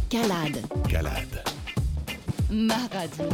Calade. Calade. Ma radio.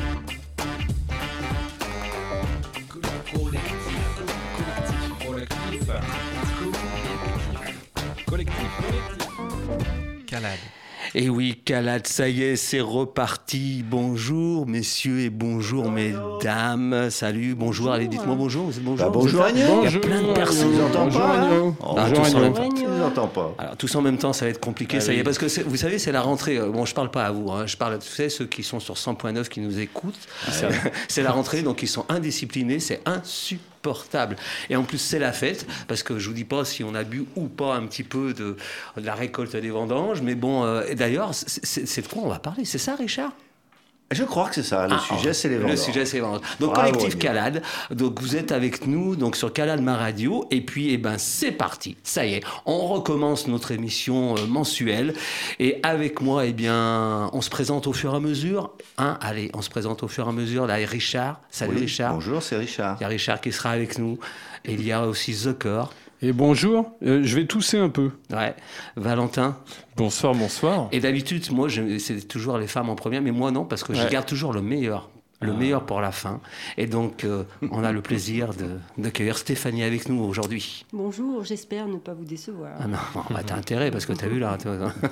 Calade. Et oui, Calade, ça y est, c'est reparti. Bonjour, messieurs, et bonjour, mesdames. Salut, bonjour. Allez, dites-moi bonjour. Vous êtes bonjour. Bonjour, Il y a plein de personnes. Vous entendez pas, là Tous en même temps. Je vous entends pas. Alors, tous en même temps, ça va être compliqué, ça y est, parce que vous savez, c'est la rentrée. Bon, je parle pas à vous, hein, je parle à ceux qui sont sur 100.9 qui nous écoutent. C'est la rentrée, donc ils sont indisciplinés, c'est insupportable. Et en plus, c'est la fête, parce que je vous dis pas si on a bu ou pas un petit peu de la récolte des vendanges, mais bon, et d'ailleurs, c'est de quoi on va parler, c'est ça, Richard ? Je crois que c'est ça. Le sujet, c'est les vendanges. Le sujet, c'est les vendanges. Donc, Bravo, collectif Emile. Calade. Donc, vous êtes avec nous donc sur Calade Ma Radio. Et puis, eh ben, c'est parti. Ça y est, on recommence notre émission mensuelle. Et avec moi, eh bien, on se présente au fur et à mesure. Allez, on se présente au fur et à mesure. Là, il y a Richard. Salut, Oui, Richard. Bonjour, c'est Richard. Il y a Richard qui sera avec nous. Et il y a aussi The Core. Et bonjour, je vais tousser un peu. Ouais. Valentin. Bonsoir, bonsoir. Et d'habitude, moi, c'est toujours les femmes en première, mais moi non, parce que je garde toujours le meilleur. Le meilleur pour la fin. Et donc, on a le plaisir d'accueillir Stéphanie avec nous aujourd'hui. Bonjour, j'espère ne pas vous décevoir. Ah non, bah, t'as intérêt, parce que t'as vu là.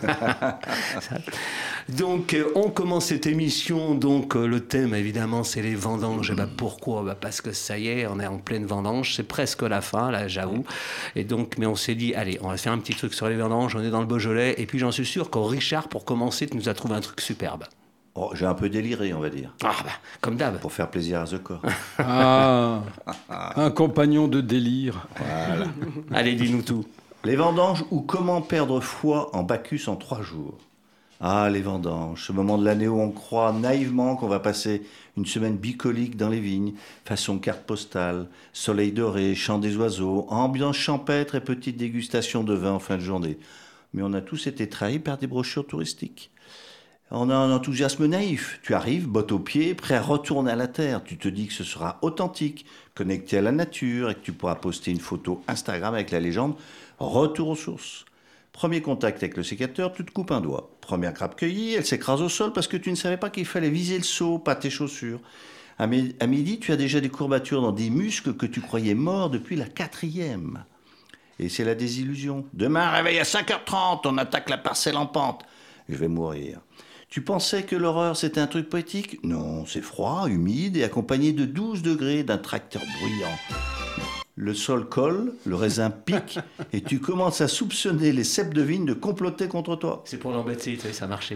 Donc, on commence cette émission. Donc, le thème, évidemment, c'est les vendanges. Et bah, pourquoi ? Bah, parce que ça y est, on est en pleine vendange. C'est presque la fin, là, j'avoue. Et donc, mais on s'est dit, allez, on va faire un petit truc sur les vendanges. On est dans le Beaujolais. Et puis, j'en suis sûr que Richard, pour commencer, tu nous as trouvé un truc superbe. Oh, j'ai un peu déliré, on va dire. Ah, bah, comme d'hab. Pour faire plaisir à The Core. Ah, un compagnon de délire. Voilà. Allez, dis-nous tout. Les vendanges ou comment perdre foi en Bacchus en 3 jours. Ah, les vendanges, ce moment de l'année où on croit naïvement qu'on va passer une semaine bucolique dans les vignes, façon carte postale, soleil doré, chant des oiseaux, ambiance champêtre et petite dégustation de vin en fin de journée. Mais on a tous été trahis par des brochures touristiques. On a un enthousiasme naïf. Tu arrives, bottes aux pieds, prêt à retourner à la terre. Tu te dis que ce sera authentique, connecté à la nature et que tu pourras poster une photo Instagram avec la légende « Retour aux sources ». Premier contact avec le sécateur, tu te coupes un doigt. Première grappe cueillie, elle s'écrase au sol parce que tu ne savais pas qu'il fallait viser le seau, pas tes chaussures. À midi, tu as déjà des courbatures dans des muscles que tu croyais morts depuis la 4e. Et c'est la désillusion. Demain, réveil à 5h30, on attaque la parcelle en pente. Je vais mourir. Tu pensais que l'horreur, c'était un truc poétique ? Non, c'est froid, humide et accompagné de 12 degrés d'un tracteur bruyant. Le sol colle, le raisin pique et tu commences à soupçonner les ceps de vigne de comploter contre toi. C'est pour l'embêter, tu sais, ça a marché.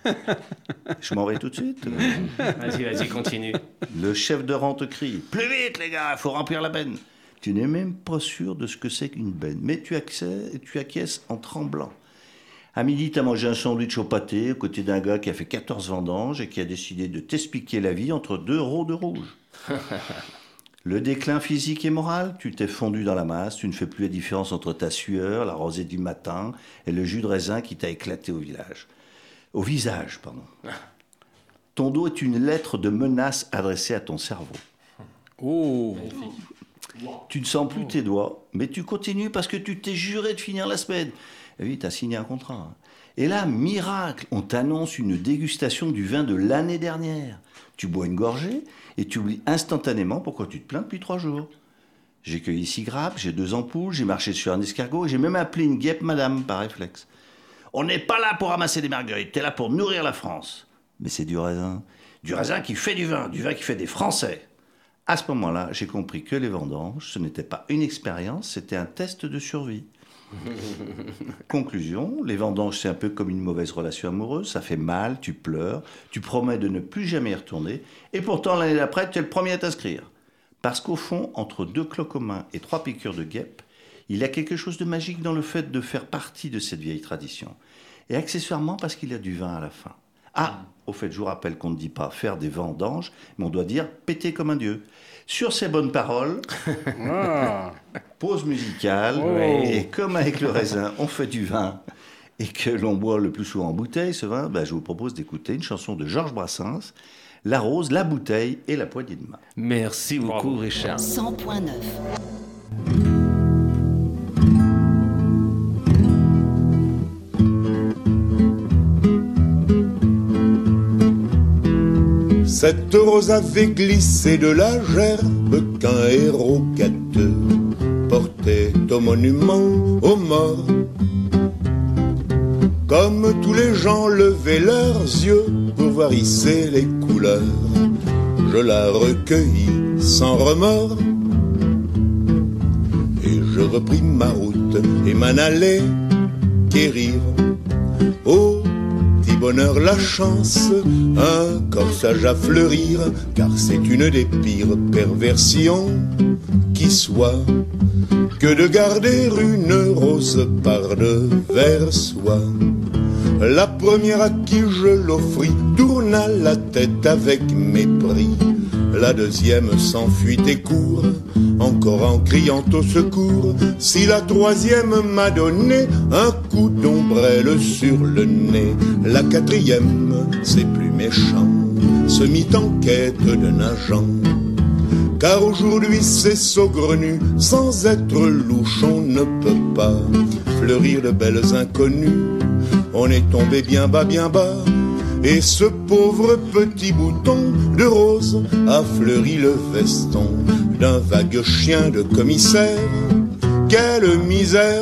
Je m'en vais tout de suite. Vas-y, continue. Le chef de rang te crie « Plus vite les gars, faut remplir la benne !» Tu n'es même pas sûr de ce que c'est qu'une benne, mais tu acquiesces en tremblant. À midi, tu as mangé un sandwich au pâté, aux côtés d'un gars qui a fait 14 vendanges et qui a décidé de t'expliquer la vie entre 2 rots de rouge. Le déclin physique et moral, tu t'es fondu dans la masse, tu ne fais plus la différence entre ta sueur, la rosée du matin et le jus de raisin qui t'a éclaté au visage. Ton dos est une lettre de menace adressée à ton cerveau. Oh, Tu ne sens plus tes doigts, mais tu continues parce que tu t'es juré de finir la semaine. Et oui, tu as signé un contrat. Et là, miracle, on t'annonce une dégustation du vin de l'année dernière. Tu bois une gorgée et tu oublies instantanément pourquoi tu te plains depuis 3 jours. J'ai cueilli 6 grappes, j'ai 2 ampoules, j'ai marché sur un escargot et j'ai même appelé une guêpe madame par réflexe. On n'est pas là pour ramasser des marguerites, t'es là pour nourrir la France. Mais c'est du raisin. Du raisin qui fait du vin qui fait des Français. À ce moment-là, j'ai compris que les vendanges, ce n'était pas une expérience, c'était un test de survie. Conclusion, les vendanges, c'est un peu comme une mauvaise relation amoureuse, ça fait mal, tu pleures, tu promets de ne plus jamais y retourner, et pourtant l'année d'après, tu es le premier à t'inscrire. Parce qu'au fond, entre 2 cloques aux mains et 3 piqûres de guêpe, il y a quelque chose de magique dans le fait de faire partie de cette vieille tradition. Et accessoirement parce qu'il y a du vin à la fin. Ah, au fait, je vous rappelle qu'on ne dit pas faire des vendanges, mais on doit dire péter comme un dieu. Sur ces bonnes paroles, pause musicale, et comme avec le raisin, on fait du vin, et que l'on boit le plus souvent en bouteille, ce vin, je vous propose d'écouter une chanson de Georges Brassens, La rose, la bouteille et la poignée de main. Merci beaucoup, Richard. 100.9. Cette rose avait glissé de la gerbe qu'un héros gâteux portait au monument aux morts. Comme tous les gens levaient leurs yeux pour voir hisser les couleurs, je la recueillis sans remords. Et je repris ma route et m'en allai quérir au petit bonheur la chance, un corsage à fleurir, car c'est une des pires perversions qui soit que de garder une rose par devers soi. La première à qui je l'offris tourna la tête avec mépris. La deuxième s'enfuit et court, encore en criant au secours. Si la troisième m'a donné un coup d'ombrelle sur le nez, la quatrième, c'est plus méchant, se mit en quête d'un agent. Car aujourd'hui c'est saugrenu, sans être louche on ne peut pas fleurir de belles inconnues. On est tombé bien bas, et ce pauvre petit bouton de rose a fleuri le veston d'un vague chien de commissaire. Quelle misère!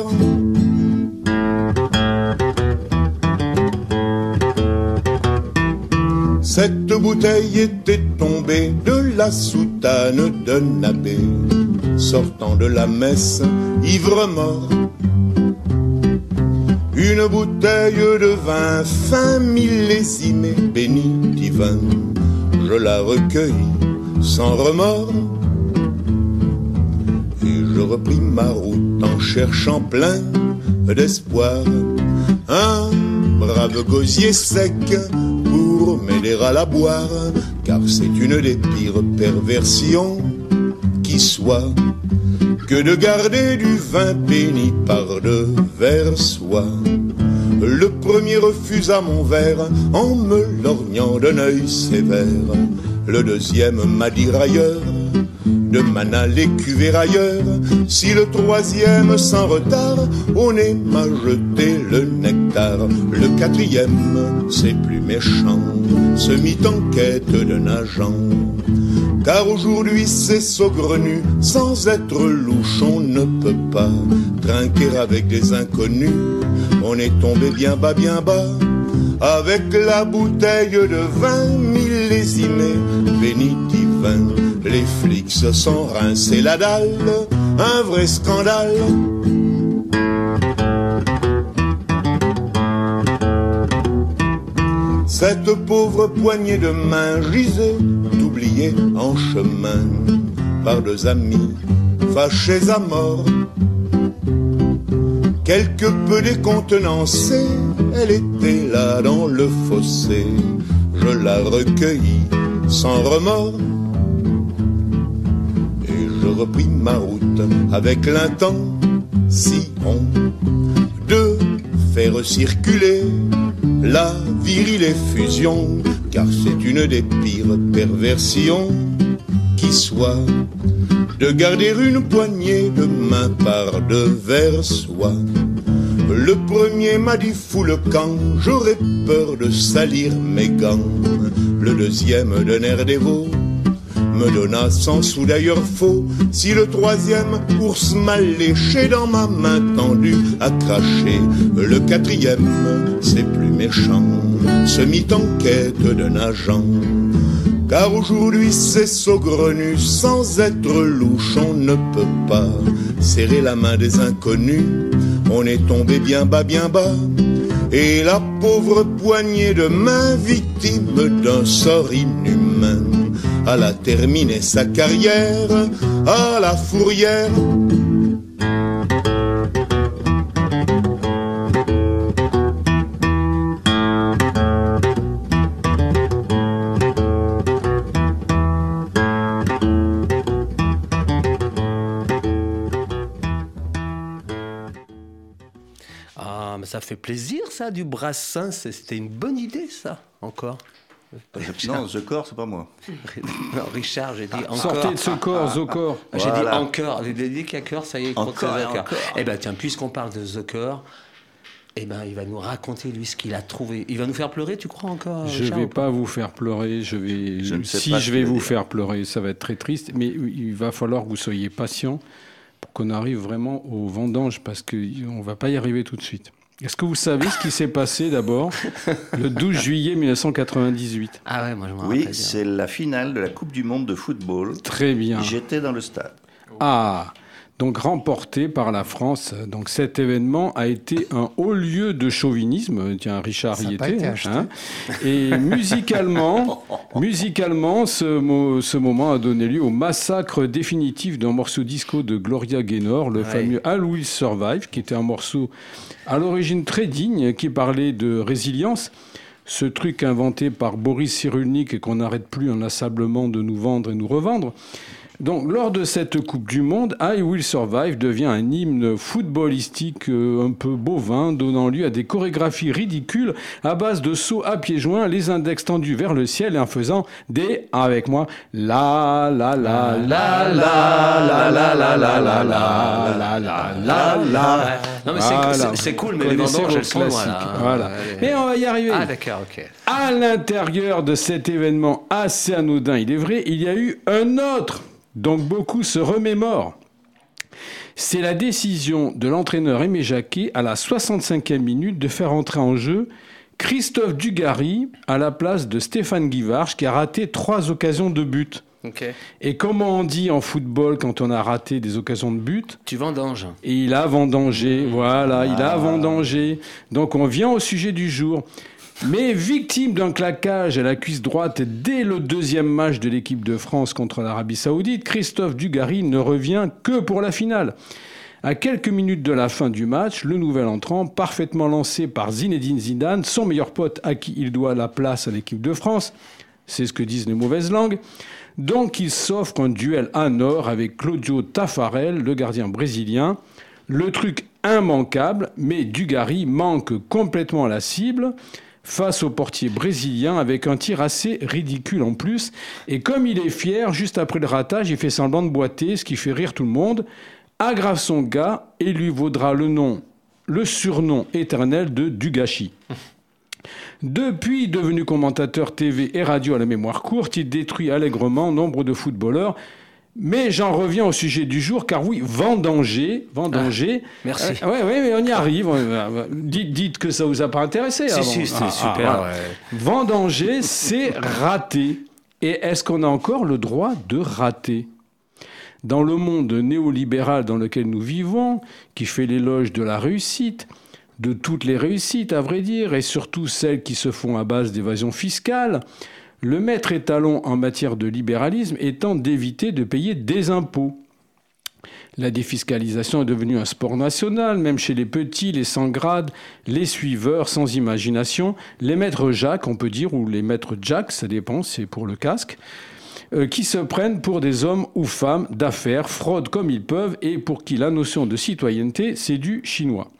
Cette bouteille était tombée de la soutane d'un abbé, sortant de la messe, ivre-mort. Une bouteille de vin fin millésimé, béni divin, je la recueillis sans remords. Et je repris ma route en cherchant plein d'espoir un brave gosier sec pour m'aider à la boire, car c'est une des pires perversions qui soit que de garder du vin béni par devers soi. Le premier refusa mon verre en me lorgnant d'un œil sévère. Le deuxième m'a dit railleur de m'en aller cuver ailleurs. Si le troisième sans retard au nez m'a jeté le nectar, le quatrième, c'est plus méchant, se mit en quête d'un agent. Car aujourd'hui c'est saugrenu, sans être louche on ne peut pas trinquer avec des inconnus. On est tombé bien bas, avec la bouteille de vin millésimé, béni divin. Les flics se sont rincés la dalle, un vrai scandale. Cette pauvre poignée de main gisait, oubliée en chemin, par deux amis fâchés à mort. Quelque peu décontenancée, elle était là dans le fossé. Je la recueillis sans remords. Et je repris ma route avec l'intention de faire circuler la virile effusion, car c'est une des pires perversions qui soit de garder une poignée de main par devers soi. Le premier m'a dit fous le camp, j'aurais peur de salir mes gants. Le deuxième d'un air dévot me donna 100 sous d'ailleurs faux. Si le troisième ours mal léché dans ma main tendue a craché, le quatrième, c'est plus méchant, se mit en quête d'un agent. Car aujourd'hui c'est saugrenu, sans être louche on ne peut pas serrer la main des inconnus. On est tombé bien bas, et la pauvre poignée de main, victime d'un sort inhumain, elle a terminé sa carrière à la fourrière. Ah, mais ça fait plaisir, ça, du brassin. C'était une bonne idée, ça, encore. Non, The Corps, c'est pas moi. Non, Richard, j'ai dit encore. Sortez de ce corps, The Corps. J'ai Voilà. dit encore. Vous avez dit qu'il y a cœur, ça y est, il croit que c'est Encore et The Corps. encore. Eh bien, tiens, puisqu'on parle de The Corps, Eh ben, il va nous raconter, lui, ce qu'il a trouvé. Il va nous faire pleurer, tu crois encore, Je ne Charles, vais ou pas pas vous faire pleurer. Je ne sais Si pas je ce vais qu'il va vous dire. faire pleurer, ça va être très triste. Mais il va falloir que vous soyez patient pour qu'on arrive vraiment aux vendanges, parce qu'on ne va pas y arriver tout de suite. Est-ce que vous savez ce qui s'est passé d'abord le 12 juillet 1998 ? Ah ouais, moi je m'en rappelle Oui, bien. c'est la finale de la Coupe du Monde de football. Très bien. J'étais dans le stade. Ah, donc remporté par la France. Donc cet événement a été un haut lieu de chauvinisme. Tiens, Richard Ça y a pas était. été acheté. Et musicalement, ce moment a donné lieu au massacre définitif d'un morceau disco de Gloria Gaynor, le fameux I Will Survive, qui était un morceau à l'origine très digne, qui parlait de résilience. Ce truc inventé par Boris Cyrulnik et qu'on n'arrête plus inlassablement de nous vendre et nous revendre. Donc, lors de cette Coupe du Monde, I Will Survive devient un hymne footballistique un peu bovin, donnant lieu à des chorégraphies ridicules à base de sauts à pieds joints, les index tendus vers le ciel et en faisant des, avec moi, la la la la la la la la la la la la la la. Non, mais Voilà. c'est cool, mais Vous les connaissez vendanges, vos elles sont classiques. voilà. Voilà. Mais on va y arriver. Ah, d'accord, ok. À l'intérieur de cet événement assez anodin, il est vrai, il y a eu un autre. Donc beaucoup se remémorent. C'est la décision de l'entraîneur Aimé Jacquet à la 65e minute de faire entrer en jeu Christophe Dugarry à la place de Stéphane Guivarch qui a raté 3 occasions de but. Ok. Et comment on dit en football quand on a raté des occasions de but ? Tu vendanges. Et il a vendangé, voilà, il a vendangé. Donc on vient au sujet du jour. Mais victime d'un claquage à la cuisse droite dès le 2e match de l'équipe de France contre l'Arabie Saoudite, Christophe Dugarry ne revient que pour la finale. À quelques minutes de la fin du match, le nouvel entrant, parfaitement lancé par Zinedine Zidane, son meilleur pote à qui il doit la place à l'équipe de France, c'est ce que disent les mauvaises langues, donc il s'offre un duel en or avec Claudio Taffarel, le gardien brésilien. Le truc immanquable, mais Dugarry manque complètement la cible face au portier brésilien avec un tir assez ridicule en plus. Et comme il est fier, juste après le ratage, il fait semblant de boiter, ce qui fait rire tout le monde, aggrave son gars et lui vaudra le surnom éternel de Dugashi. Depuis devenu commentateur TV et radio à la mémoire courte, il détruit allègrement nombre de footballeurs. Mais j'en reviens au sujet du jour, car oui, vendanger. Merci. Oui, mais on y arrive. Dites que ça vous a pas intéressé avant. Si, c'était super. Voilà. Ouais. Vendanger, c'est rater. Et est-ce qu'on a encore le droit de rater ? Dans le monde néolibéral dans lequel nous vivons, qui fait l'éloge de la réussite, de toutes les réussites à vrai dire, et surtout celles qui se font à base d'évasion fiscale, le maître étalon en matière de libéralisme étant d'éviter de payer des impôts. La défiscalisation est devenue un sport national, même chez les petits, les sans grade, les suiveurs sans imagination, les maîtres Jacques, on peut dire, ou les maîtres Jack, ça dépend, c'est pour le casque, qui se prennent pour des hommes ou femmes d'affaires, fraudent comme ils peuvent, et pour qui la notion de citoyenneté, c'est du chinois.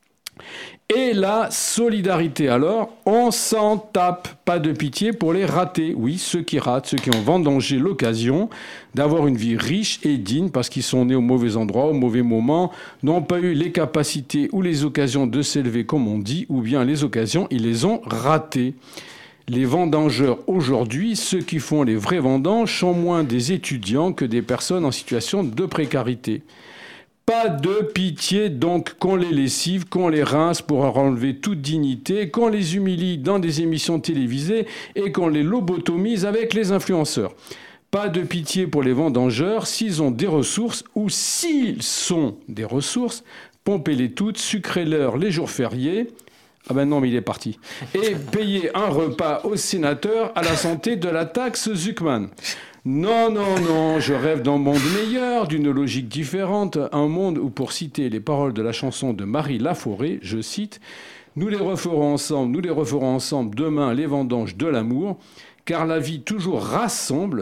Et la solidarité, alors, on s'en tape. Pas de pitié pour les ratés. Oui, ceux qui ratent, ceux qui ont vendangé l'occasion d'avoir une vie riche et digne parce qu'ils sont nés au mauvais endroit, au mauvais moment, n'ont pas eu les capacités ou les occasions de s'élever, comme on dit, ou bien les occasions, ils les ont ratées. Les vendangeurs aujourd'hui, ceux qui font les vrais vendanges, sont moins des étudiants que des personnes en situation de précarité. Pas de pitié donc qu'on les lessive, qu'on les rince pour leur enlever toute dignité, qu'on les humilie dans des émissions télévisées et qu'on les lobotomise avec les influenceurs. Pas de pitié pour les vendangeurs, s'ils ont des ressources ou s'ils sont des ressources, pompez-les toutes, sucrez-leur les jours fériés. Ah ben non, mais il est parti. Et payez un repas au sénateur à la santé de la taxe Zuckman. Non, je rêve d'un monde meilleur, d'une logique différente, un monde où, pour citer les paroles de la chanson de Marie Laforêt, je cite, « Nous les referons ensemble demain les vendanges de l'amour, car la vie toujours rassemble,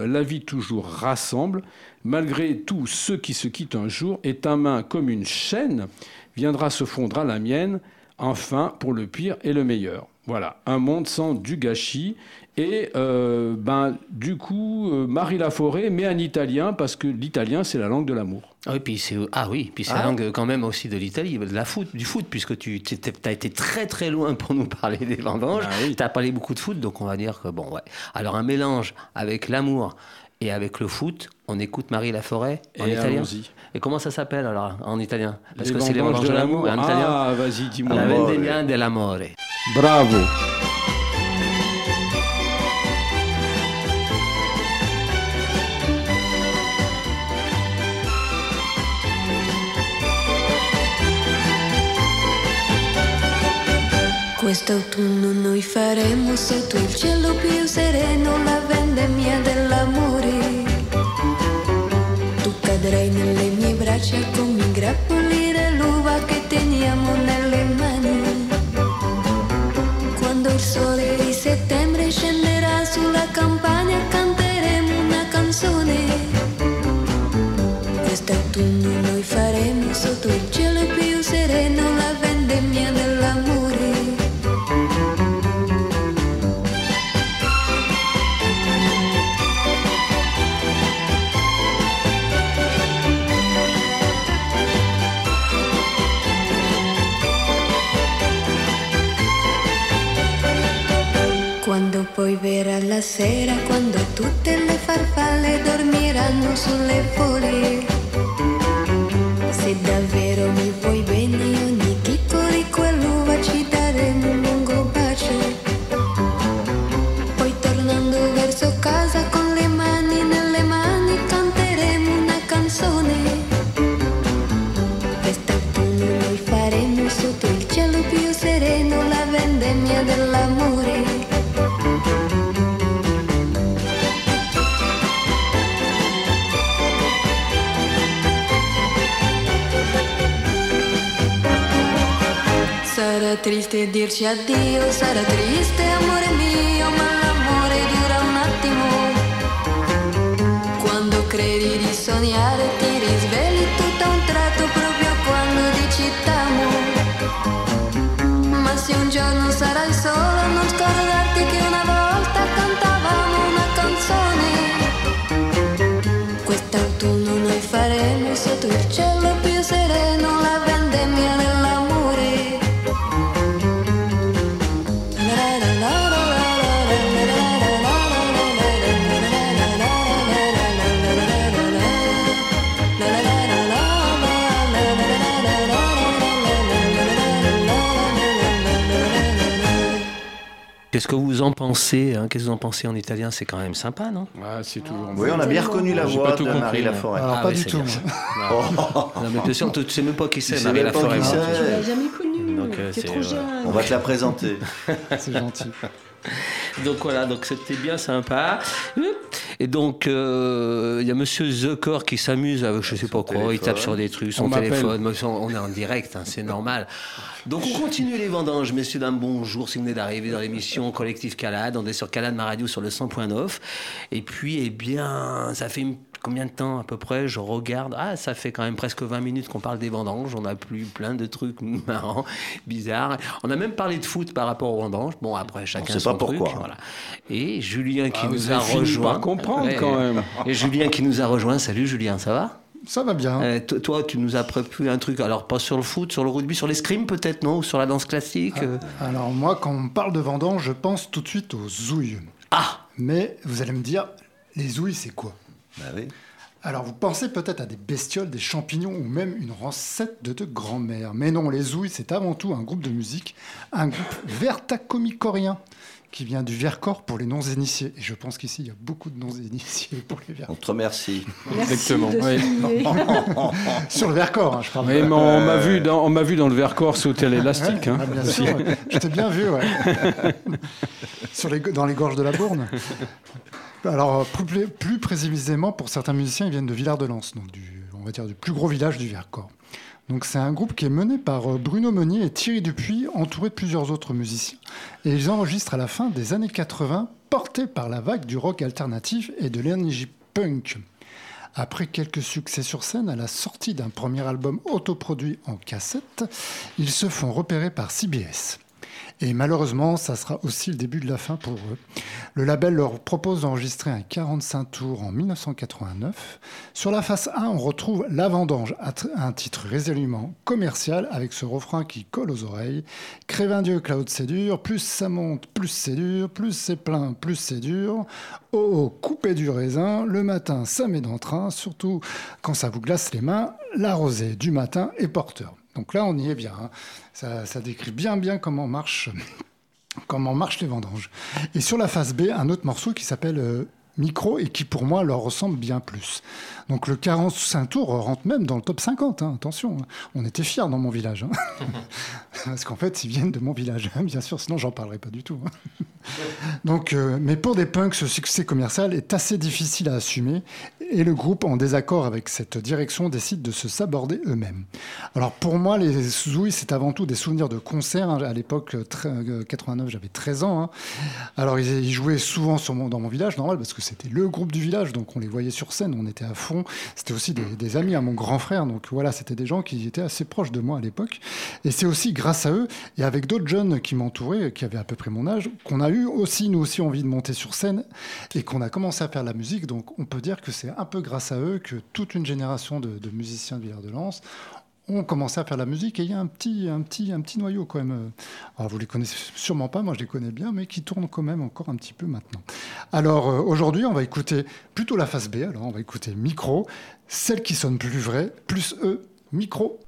malgré tout ceux qui se quittent un jour, et ta main comme une chaîne viendra se fondre à la mienne, enfin pour le pire et le meilleur. » Voilà, un monde sans du gâchis. Et du coup, Marie Laforêt met un italien parce que l'italien, c'est la langue de l'amour. Puis c'est la langue quand même aussi de l'Italie, du foot, puisque tu as été très très loin pour nous parler des vendanges. Tu as parlé beaucoup de foot, donc on va dire que Alors un mélange avec l'amour et avec le foot, on écoute Marie Laforêt en italien. Allons-y. Et comment ça s'appelle alors en italien? Parce que Les c'est les vendanges de l'amour. En italien. Ah, vas-y, dis-moi. La vendemmia dell'amore. Bravo. Quest'autunno noi faremo sotto il cielo più sereno la vendemmia dell'amore. Tu cadrai nelle mie braccia come i grappoli dell'uva che teniamo nelle mani. Quando il sole di settembre scenderà sulla campagna canteremo una canzone. Quest'autunno noi faremo sotto il cielo più sereno la vendemmia dell'amore. Quando poi verrà la sera, quando tutte le farfalle dormiranno sulle foglie, se davvero mi vuoi bene ogni chicco di quell'uva ci daremo un lungo bacio. Poi tornando verso casa con le mani nelle mani canteremo una canzone. Quest'autunno noi faremo sotto il cielo più sereno la vendemmia dell'amore. Sarà triste dirci addio, sarà triste amore mio, ma l'amore dura un attimo. Quando credi di sognare ti risvegli tutto a un tratto proprio quando dici t'amo. Ma se un giorno sarai solo non scordarti che una volta cantavamo una canzone. Quest'autunno noi faremo sotto il cielo più sereno la vendemmia dell'amore. Qu'est-ce que vous en pensez Qu'est-ce que vous en pensez en italien? C'est quand même sympa, non? C'est toujours. Oui, on a bien reconnu la J'ai voix pas tout de compris, Marie Laforêt. Alors, pas du c'est tout. bien. Non, mais bien sûr, tu sais même pas qui c'est, sais Marie même pas Laforêt. qui c'est. Tu l'as jamais connu. Donc, T'es trop jeune. On va te la présenter. C'est gentil. Donc voilà, donc c'était bien sympa. Et donc il y a Monsieur Zucker qui s'amuse avec je sais pas quoi, il tape sur des trucs, son téléphone. On est en direct, c'est normal. Donc on continue les vendanges, messieurs dames, bonjour si vous venez d'arriver dans l'émission Collectif Calade. On est sur Calade, ma radio sur le 100.9. Et puis eh bien, ça fait combien de temps à peu près? Je regarde. Ça fait quand même presque 20 minutes qu'on parle des vendanges. On a plus plein de trucs marrants, bizarres. On a même parlé de foot par rapport aux vendanges. Bon, après, chacun sait son pas truc. pourquoi. Voilà. Et Julien qui nous vous a avez fini rejoint. par comprendre quand même. Et Julien qui nous a rejoint. Salut Julien, ça va? Ça va bien. Toi, tu nous as prévu un truc. Alors, pas sur le foot, sur le rugby, sur l'escrime peut-être, non? Ou sur la danse classique? Alors moi, quand on parle de vendange, je pense tout de suite aux ouilles. Mais vous allez me dire, les ouilles, c'est quoi? Bah oui. Alors, vous pensez peut-être à des bestioles, des champignons ou même une recette de grand-mère. Mais non, les ouilles, c'est avant tout un groupe de musique, un groupe vertacomicorien qui vient du Vercors pour les non-initiés. Et je pense qu'ici, il y a beaucoup de non-initiés pour les Vercors. On te remercie. Exactement. Oui. Sur le Vercors, je parle. Oui, mais on m'a vu dans le Vercors sauter à l'élastique. Ouais, bien sûr, ouais. Je t'ai bien vu, ouais. Dans les gorges de la Bourne. Alors, plus précisément, pour certains musiciens, ils viennent de Villard-de-Lans, donc on va dire du plus gros village du Vercors. Donc c'est un groupe qui est mené par Bruno Meunier et Thierry Dupuis, entouré de plusieurs autres musiciens. Et ils enregistrent à la fin des années 80, portés par la vague du rock alternatif et de l'énergie punk. Après quelques succès sur scène, à la sortie d'un premier album autoproduit en cassette, ils se font repérer par CBS. Et malheureusement, ça sera aussi le début de la fin pour eux. Le label leur propose d'enregistrer un 45 tours en 1989. Sur la face A, on retrouve La Vendange, un titre résolument commercial avec ce refrain qui colle aux oreilles. Crève Dieu, Claude, c'est dur, plus ça monte, plus c'est dur, plus c'est plein, plus c'est dur. Oh, oh, coupez du raisin, le matin, ça met dans le train, surtout quand ça vous glace les mains, la rosée du matin est porteur. Donc là, on y est bien. Hein. Ça décrit bien comment marchent les vendanges. Et sur la face B, un autre morceau qui s'appelle Micro et qui, pour moi, leur ressemble bien plus. Donc le 45 tours rentre même dans le top 50. Hein, attention, hein. On était fiers dans mon village. Hein. Parce qu'en fait, ils viennent de mon village, hein, bien sûr, sinon j'en parlerai pas du tout. Hein. Donc, mais pour des punks, ce succès commercial est assez difficile à assumer et le groupe, en désaccord avec cette direction, décide de se saborder eux-mêmes. Alors pour moi, les Zouilles, c'est avant tout des souvenirs de concerts. Hein. À l'époque, 89, j'avais 13 ans. Hein. Alors ils jouaient souvent dans mon village, normal, parce que c'était le groupe du village, donc on les voyait sur scène, on était à fond. C'était aussi des amis à mon grand frère, donc voilà, c'était des gens qui étaient assez proches de moi à l'époque. Et c'est aussi grâce à eux, et avec d'autres jeunes qui m'entouraient, qui avaient à peu près mon âge, qu'on a eu aussi, nous aussi, envie de monter sur scène et qu'on a commencé à faire de la musique. Donc on peut dire que c'est un peu grâce à eux que toute une génération de musiciens de Villard-de-Lans ont commencé à faire de la musique. Et il y a un petit noyau quand même. Alors vous les connaissez sûrement pas, moi je les connais bien, mais qui tournent quand même encore un petit peu maintenant. Alors aujourd'hui, on va écouter plutôt la face B. Alors on va écouter Micro, celle qui sonne plus vraie, plus eux, Micro.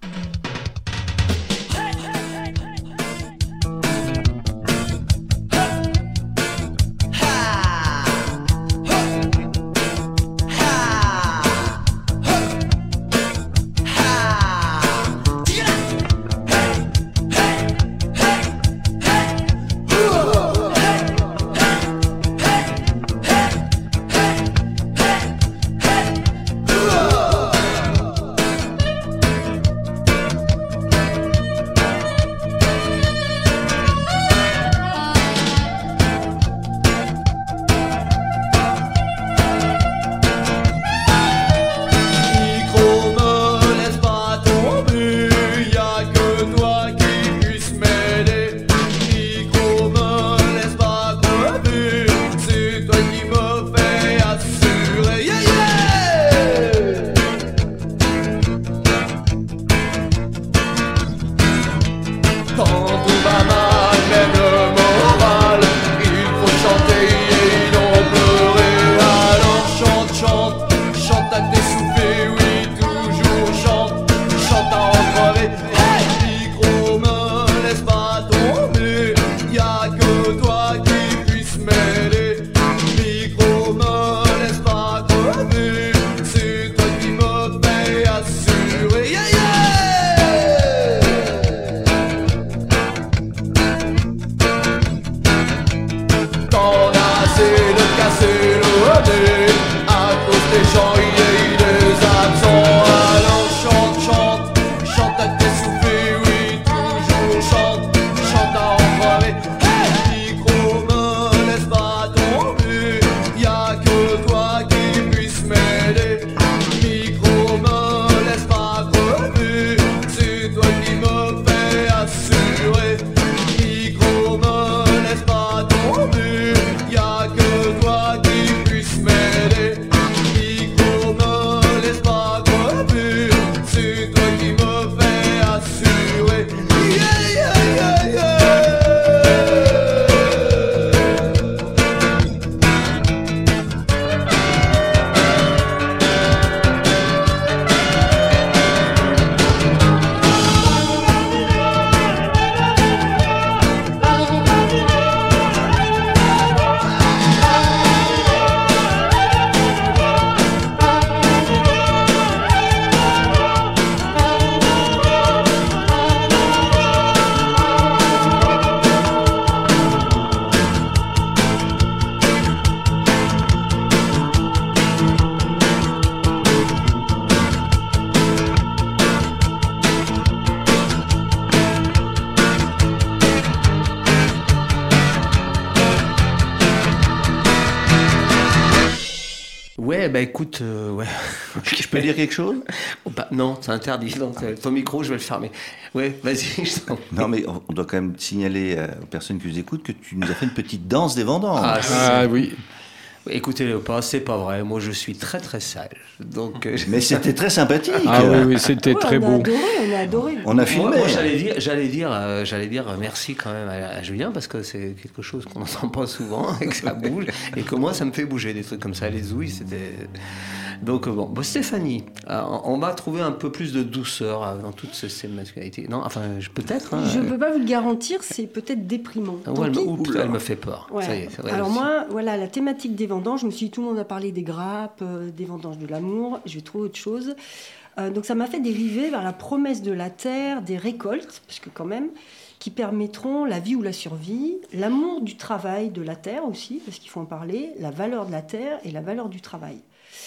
Ouais, bah écoute, ouais. Je peux dire quelque chose? Oh, bah, non, c'est interdit. Donc, ton micro, je vais le fermer. Ouais, vas-y. Non, mais on doit quand même signaler aux personnes qui nous écoutent que tu nous as fait une petite danse des vendanges. Ah oui. Écoutez, Léopold, c'est pas vrai. Moi, je suis très très sage. Donc, Mais c'était très sympathique. Ah oui, c'était Ouais, très beau. On a adoré. On a filmé. moi, j'allais dire merci quand même à Julien parce que c'est quelque chose qu'on n'entend pas souvent et que ça bouge et que moi, ça me fait bouger des trucs comme ça. Les ouïes, c'était. Donc bon, Stéphanie, on va trouver un peu plus de douceur dans toutes ces masculinités. Non, enfin, peut-être. Hein, Je ne peux pas vous le garantir, c'est peut-être déprimant. Elle me fait peur. Ouais. Ça y est, c'est vrai. Alors moi, voilà, la thématique des vendanges, je me suis dit, tout le monde a parlé des grappes, des vendanges de l'amour, je vais trouver autre chose. Donc ça m'a fait dériver vers la promesse de la terre, des récoltes, parce que quand même, qui permettront la vie ou la survie, l'amour du travail de la terre aussi, parce qu'il faut en parler, la valeur de la terre et la valeur du travail.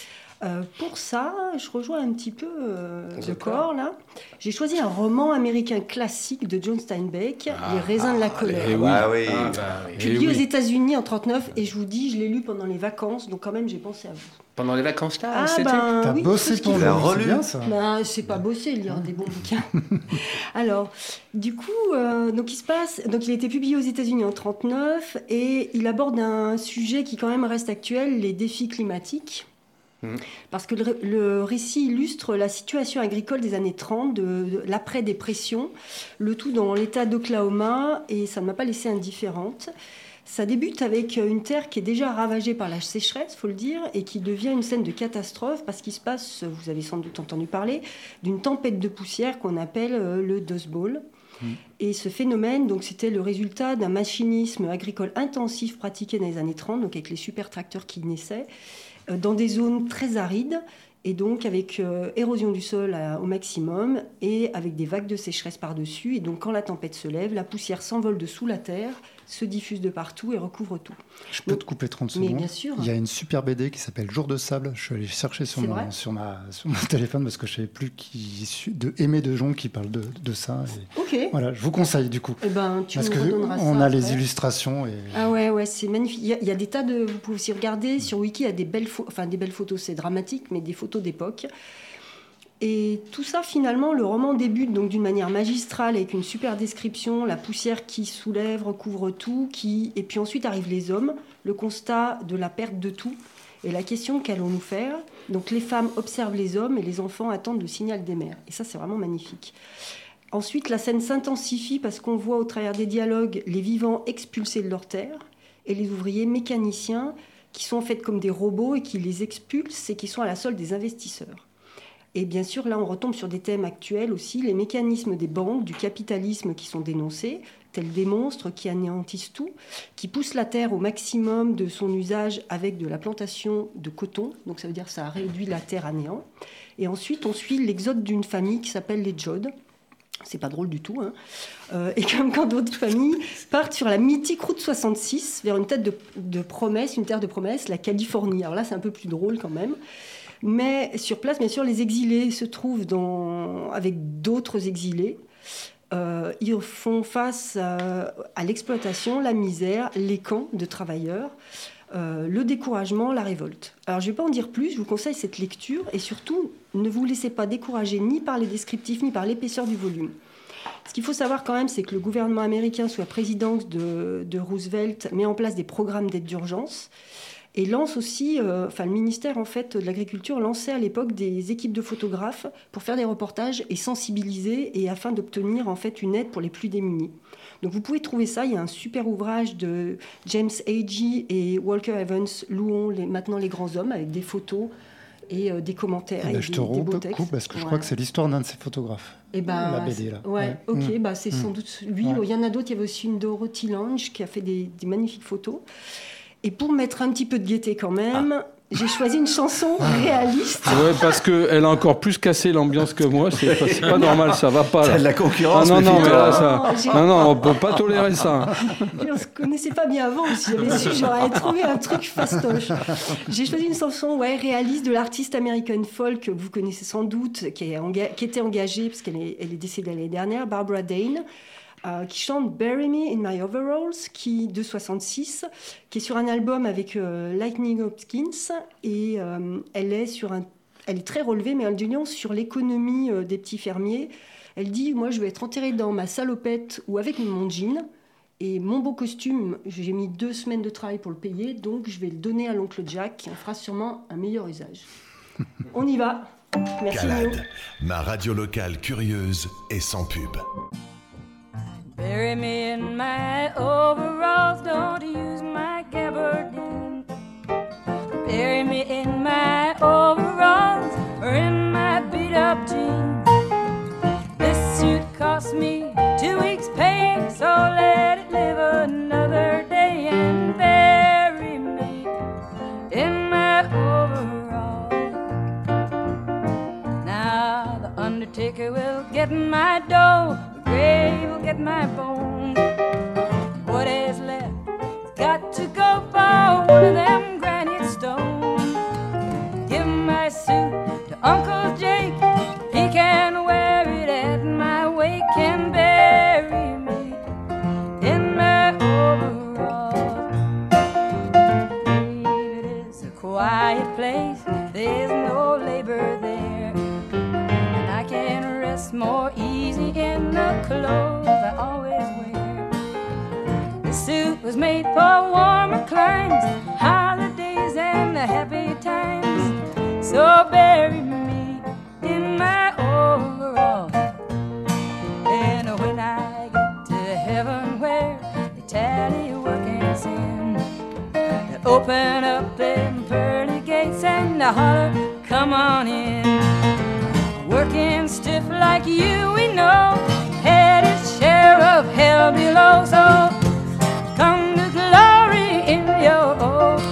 Pour ça, je rejoins un petit peu le corps, là. J'ai choisi un roman américain classique de John Steinbeck, Les raisins de la colère. Eh oui. Ah oui. Publié aux États-Unis en 1939, et je vous dis, je l'ai lu pendant les vacances, donc quand même, j'ai pensé à vous. Pendant les vacances là, T'as oui, bossé parce pour qu'il le faut- c'est bien ça. Ben, c'est pas bosser, lire des bons bouquins. Alors, du coup, donc il a été publié aux États-Unis en 1939 et il aborde un sujet qui quand même reste actuel, les défis climatiques. Parce que le récit illustre la situation agricole des années 30, de l'après-dépression, le tout dans l'État d'Oklahoma, et ça ne m'a pas laissée indifférente. Ça débute avec une terre qui est déjà ravagée par la sécheresse, faut le dire, et qui devient une scène de catastrophe parce qu'il se passe, vous avez sans doute entendu parler, d'une tempête de poussière qu'on appelle le Dust Bowl. Et ce phénomène, donc, c'était le résultat d'un machinisme agricole intensif pratiqué dans les années 30, donc avec les super tracteurs qui naissaient, dans des zones très arides, et donc avec érosion du sol au maximum, et avec des vagues de sécheresse par-dessus. Et donc quand la tempête se lève, la poussière s'envole de sous la terre, se diffuse de partout et recouvre tout. Je peux te couper 30 Mais secondes. bien sûr. Il y a une super BD qui s'appelle Jour de sable. Je suis allé chercher sur C'est mon vrai téléphone parce que je ne savais plus Aimé Dejon qui parle de ça. Et Ok. voilà, je vous conseille du coup. Eh ben, tu Parce nous redonneras ça qu'on a les après. illustrations. Et... Ah ouais, c'est magnifique. Il y a des tas de... Vous pouvez aussi regarder sur Wiki, il y a des belles photos, c'est dramatique, mais des photos d'époque. Et tout ça, finalement, le roman débute donc d'une manière magistrale avec une super description, la poussière qui soulève, recouvre tout, et puis ensuite arrivent les hommes, le constat de la perte de tout et la question qu'allons-nous faire. Donc les femmes observent les hommes et les enfants attendent le signal des mères. Et ça, c'est vraiment magnifique. Ensuite, la scène s'intensifie parce qu'on voit au travers des dialogues les vivants expulsés de leur terre et les ouvriers mécaniciens qui sont en fait comme des robots et qui les expulsent et qui sont à la solde des investisseurs. Et bien sûr, là, on retombe sur des thèmes actuels aussi, les mécanismes des banques, du capitalisme qui sont dénoncés, tels des monstres qui anéantissent tout, qui poussent la terre au maximum de son usage avec de la plantation de coton. Donc ça veut dire que ça réduit la terre à néant. Et ensuite, on suit l'exode d'une famille qui s'appelle les Jodes. C'est pas drôle du tout, hein. Et comme quand d'autres familles partent sur la mythique route 66 vers une terre de promesse, la Californie. Alors là, c'est un peu plus drôle quand même. Mais sur place, bien sûr, les exilés se trouvent avec d'autres exilés. Ils font face à l'exploitation, la misère, les camps de travailleurs, le découragement, la révolte. Alors, je ne vais pas en dire plus, je vous conseille cette lecture et surtout, ne vous laissez pas décourager ni par les descriptifs ni par l'épaisseur du volume. Ce qu'il faut savoir quand même, c'est que le gouvernement américain, sous la présidence de Roosevelt, met en place des programmes d'aide d'urgence et lance aussi, le ministère en fait, de l'Agriculture lançait à l'époque des équipes de photographes pour faire des reportages et sensibiliser et afin d'obtenir en fait une aide pour les plus démunis. Donc vous pouvez trouver ça, il y a un super ouvrage de James Agee et Walker Evans, Louons maintenant les grands hommes, avec des photos et des commentaires. Et je te des beaux textes. recoupe parce que je crois que c'est l'histoire d'un de ces photographes. Et la BD là. Ouais, ok, c'est sans doute lui. Ouais. Il y en a d'autres, il y avait aussi une Dorothy Lange qui a fait des magnifiques photos. Et pour mettre un petit peu de gaieté quand même, j'ai choisi une chanson réaliste. Ouais, parce qu'elle a encore plus cassé l'ambiance que moi. C'est pas normal, ça va pas. Là. T'as de la concurrence. Ah, non, mais là, Non, ça... on peut pas tolérer ça. On ne se connaissait pas bien avant. Si j'avais su, j'aurais trouvé un truc fastoche. J'ai choisi une chanson réaliste de l'artiste American folk que vous connaissez sans doute, qui était engagée, parce qu'elle est décédée l'année dernière, Barbara Dane. qui chante Bury Me in My Overalls, de 66, qui est sur un album avec Lightning Hopkins, et elle est très relevée, mais elle dit non sur l'économie des petits fermiers. Elle dit, moi je vais être enterrée dans ma salopette ou avec mon jean, et mon beau costume, j'ai mis 2 semaines de travail pour le payer, donc je vais le donner à l'oncle Jack, qui en fera sûrement un meilleur usage. On y va. Merci. Calade, ma radio locale curieuse et sans pub. Bury me in my overalls, don't use my gabardine. Bury me in my overalls or in my beat-up jeans. This suit cost me 2 weeks' pay, so let it live another day and bury me in my overalls. Now the undertaker will get my dough, the grave will get my bones. What is left has got to go for one of them granite stones. Give my suit to Uncle Jake, he can wear it at my wake and bury me in my overalls. It is a quiet place, there's no labor there, and I can rest more easy in the clothes I always wear. The suit was made for warmer climes, holidays and the happy times, so bury me in my overalls. And when I get to heaven where they tally workings in, they open up them pearly gates and they holler, come on in. Working stiff like you, we know, had its share of hell below, so come to glory in your overalls.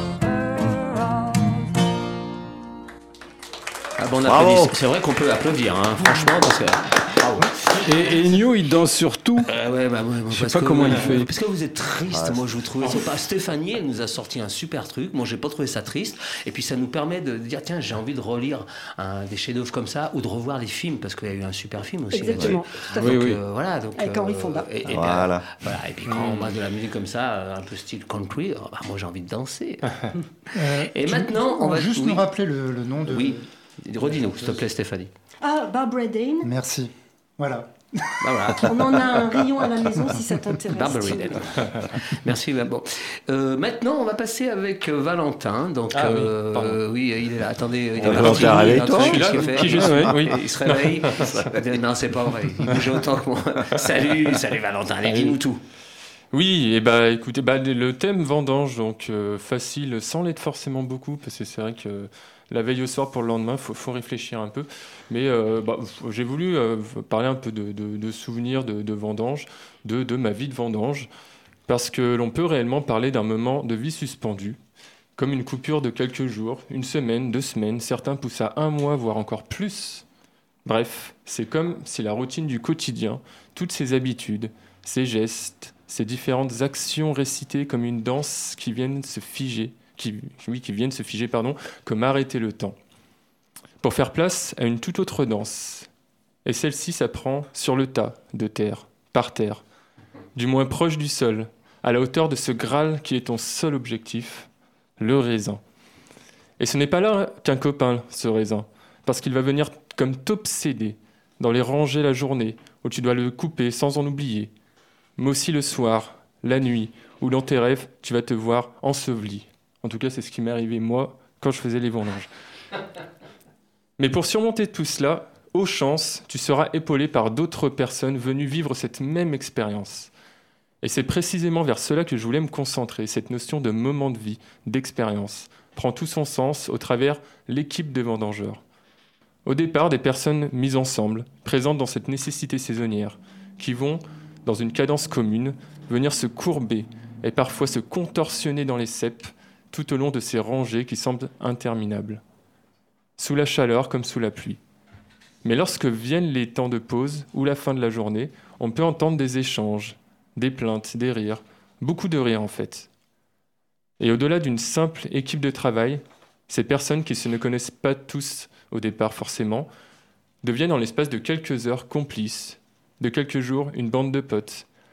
Ah bon, on applaudit. C'est vrai qu'on peut applaudir, hein, franchement, parce que... Bravo. Et Ennio, il danse sur tout. Je sais pas comment il fait. Parce que vous êtes triste, moi je vous trouve. C'est pas Stéphanie, elle nous a sorti un super truc. Moi j'ai pas trouvé ça triste. Et puis ça nous permet de dire tiens, j'ai envie de relire des chefs-d'œuvre comme ça ou de revoir les films parce qu'il y a eu un super film aussi. Exactement. Donc, voilà. Donc, avec Henri Fonda. Et voilà. Et puis quand on met de la musique comme ça, un peu style country, moi j'ai envie de danser. Et maintenant, on va juste nous rappeler le nom de. Oui. Redis-nous, s'il te plaît, Stéphanie. Barbara Dane. Merci. Voilà. Voilà. On en a un rayon à la maison si ça t'intéresse. Barbara Dane. Merci. Bon. Maintenant, on va passer avec Valentin. Donc, oui, il est là. Attendez, il est Valentin, réveille-toi. Qui je suis, oui. Il se réveille. Non, c'est pas vrai. Il bouge autant que moi. Salut Valentin. Allez, dis-nous tout. Oui, et écoutez, le thème vendange, donc facile, sans l'être forcément beaucoup, parce que c'est vrai que la veille au soir pour le lendemain, faut réfléchir un peu. Mais j'ai voulu parler un peu de souvenirs de vendange, de ma vie de vendange, parce que l'on peut réellement parler d'un moment de vie suspendu, comme une coupure de quelques jours, 1 semaine, 2 semaines, certains poussent à 1 mois, voire encore plus. Bref, c'est comme si la routine du quotidien, toutes ces habitudes, ces gestes, ces différentes actions récitées comme une danse qui viennent se figer, comme arrêter le temps, pour faire place à une toute autre danse. Et celle-ci s'apprend sur le tas de terre, par terre, du moins proche du sol, à la hauteur de ce Graal qui est ton seul objectif, le raisin. Et ce n'est pas là qu'un copain, ce raisin, parce qu'il va venir comme t'obséder dans les rangées la journée, où tu dois le couper sans en oublier, mais aussi le soir, la nuit, où dans tes rêves, tu vas te voir enseveli. En tout cas, c'est ce qui m'est arrivé, moi, quand je faisais les vendanges. Mais pour surmonter tout cela, aux chances, tu seras épaulé par d'autres personnes venues vivre cette même expérience. Et c'est précisément vers cela que je voulais me concentrer. Cette notion de moment de vie, d'expérience, prend tout son sens au travers l'équipe de vendangeurs. Au départ, des personnes mises ensemble, présentes dans cette nécessité saisonnière, qui vont, dans une cadence commune, venir se courber et parfois se contorsionner dans les ceps tout au long de ces rangées qui semblent interminables, sous la chaleur comme sous la pluie. Mais lorsque viennent les temps de pause ou la fin de la journée, on peut entendre des échanges, des plaintes, des rires, beaucoup de rires en fait. Et au-delà d'une simple équipe de travail, ces personnes qui ne connaissent pas tous au départ forcément, deviennent en l'espace de quelques heures complices, de quelques jours une bande de potes,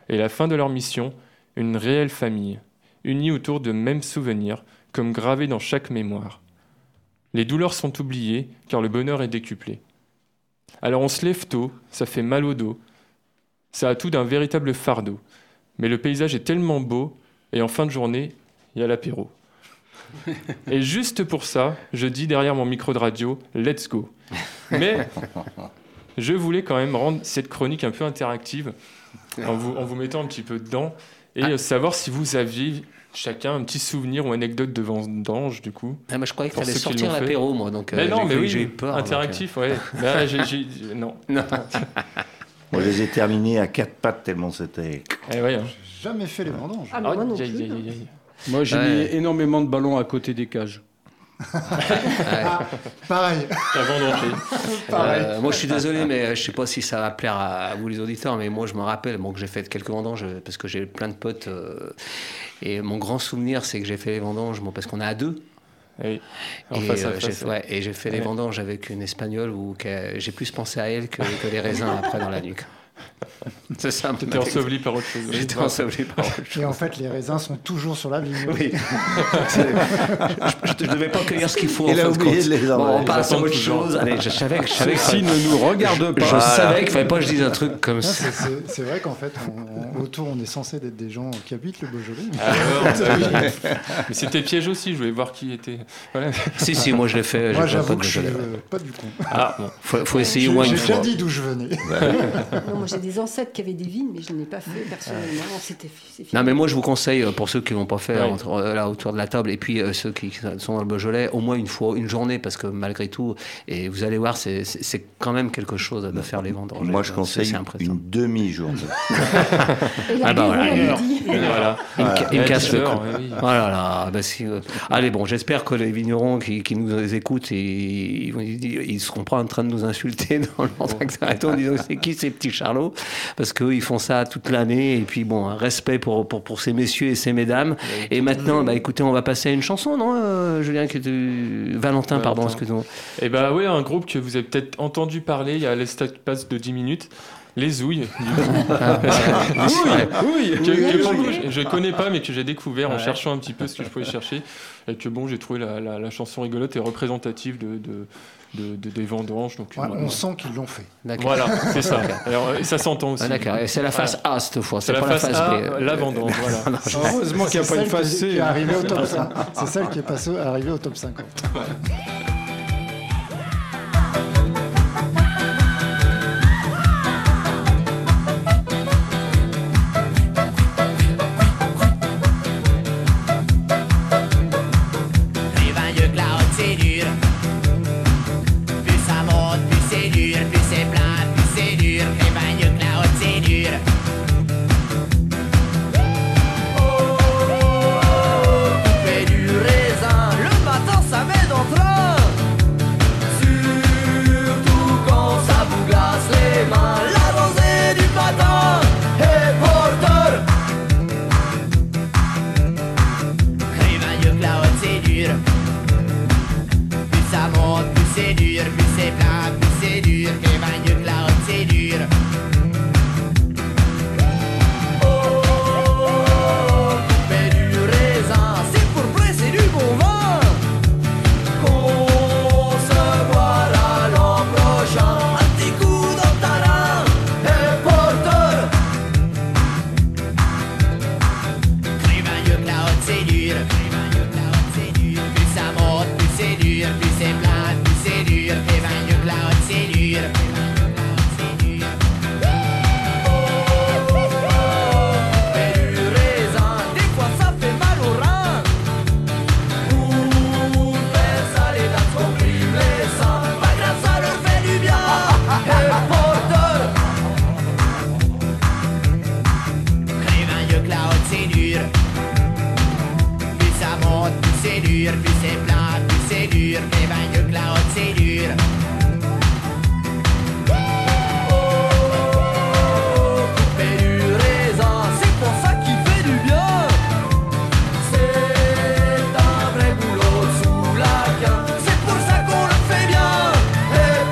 et la fin de leur mission, une réelle famille, unie autour de mêmes souvenirs, comme gravés dans chaque mémoire. Les douleurs sont oubliées, car le bonheur est décuplé. Alors on se lève tôt, ça fait mal au dos, ça a tout d'un véritable fardeau. Mais le paysage est tellement beau, et en fin de journée, il y a l'apéro. Et juste pour ça, je dis derrière mon micro de radio, let's go. Mais je voulais quand même rendre cette chronique un peu interactive, en vous mettant un petit peu dedans, et savoir si vous aviez chacun un petit souvenir ou anecdote de vendange, du coup. Ah, mais je croyais que tu allais sortir l'apéro, moi, donc mais non, mais oui, j'ai eu peur. Interactif, donc, ouais. Non. On les a terminés à 4 pattes tellement c'était... Eh ouais, hein. J'ai jamais fait les vendanges. Ah, moi non plus. Moi, j'ai mis énormément de ballons à côté des cages. Pareil. Moi, je suis désolé, mais je sais pas si ça va plaire à vous les auditeurs, mais moi, je me rappelle que j'ai fait quelques vendanges parce que j'ai plein de potes. Et mon grand souvenir, c'est que j'ai fait les vendanges, parce qu'on est à deux. Oui. Et j'ai fait les vendanges avec une Espagnole où j'ai plus pensé à elle que les raisins après dans la nuque. C'est ça. T'étais enseveli par autre chose. J'étais enseveli par autre chose. Et en fait, les raisins sont toujours sur la ligne. Oui. Je ne devais pas cueillir ce qu'il faut. Il a oublié de les enlever. On passe à autre chose. Allez, je savais que Ceci ne nous regarde pas. Je savais qu'il ne fallait pas que je dise un truc comme ça. C'est vrai qu'en fait, autour, on est censé être des gens qui habitent le Beaujolais. Mais c'était piège aussi, je voulais voir qui était. Voilà. Si, moi je l'ai fait. Moi, j'avoue que je suis pas du con. Faut essayer au moins une fois. J'ai déjà dit d'où je venais. Non, moi j'ai des ancêtres qui avaient des vignes, mais je n'ai pas fait personnellement. C'est fini. Non, mais moi je vous conseille, pour ceux qui ne l'ont pas fait là autour de la table, et puis ceux qui sont dans le Beaujolais, au moins une fois, une journée, parce que malgré tout, et vous allez voir, c'est quand même quelque chose de faire les vendanges. Moi je conseille une demi-journée. Voilà. Il me casse le cou. Voilà. Allez, bon, j'espère que les vignerons qui nous écoutent, ils seront pas en train de nous insulter dans l'entracte en disant c'est qui ces petits charlots, parce qu'eux ils font ça toute l'année, et puis bon, un respect pour ces messieurs et ces mesdames. Et maintenant, écoutez, on va passer à une chanson, non, Julien, Valentin, pardon, excusez-moi. Et oui, un groupe que vous avez peut-être entendu parler il y a l'espace de 10 minutes. Les Zouilles. Je connais pas, mais que j'ai découvert en cherchant un petit peu ce que je pouvais chercher, et que j'ai trouvé la chanson rigolote et représentative des vendanges. Donc, on sent qu'ils l'ont fait. Voilà, c'est ça. Alors, et ça s'entend aussi. D'accord. Et c'est la face A cette fois. C'est pas la face B. La vendange. Voilà. Heureusement qu'il n'y a pas une face C. C'est celle qui est arrivée au top 50.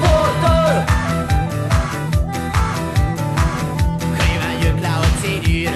C'est dur.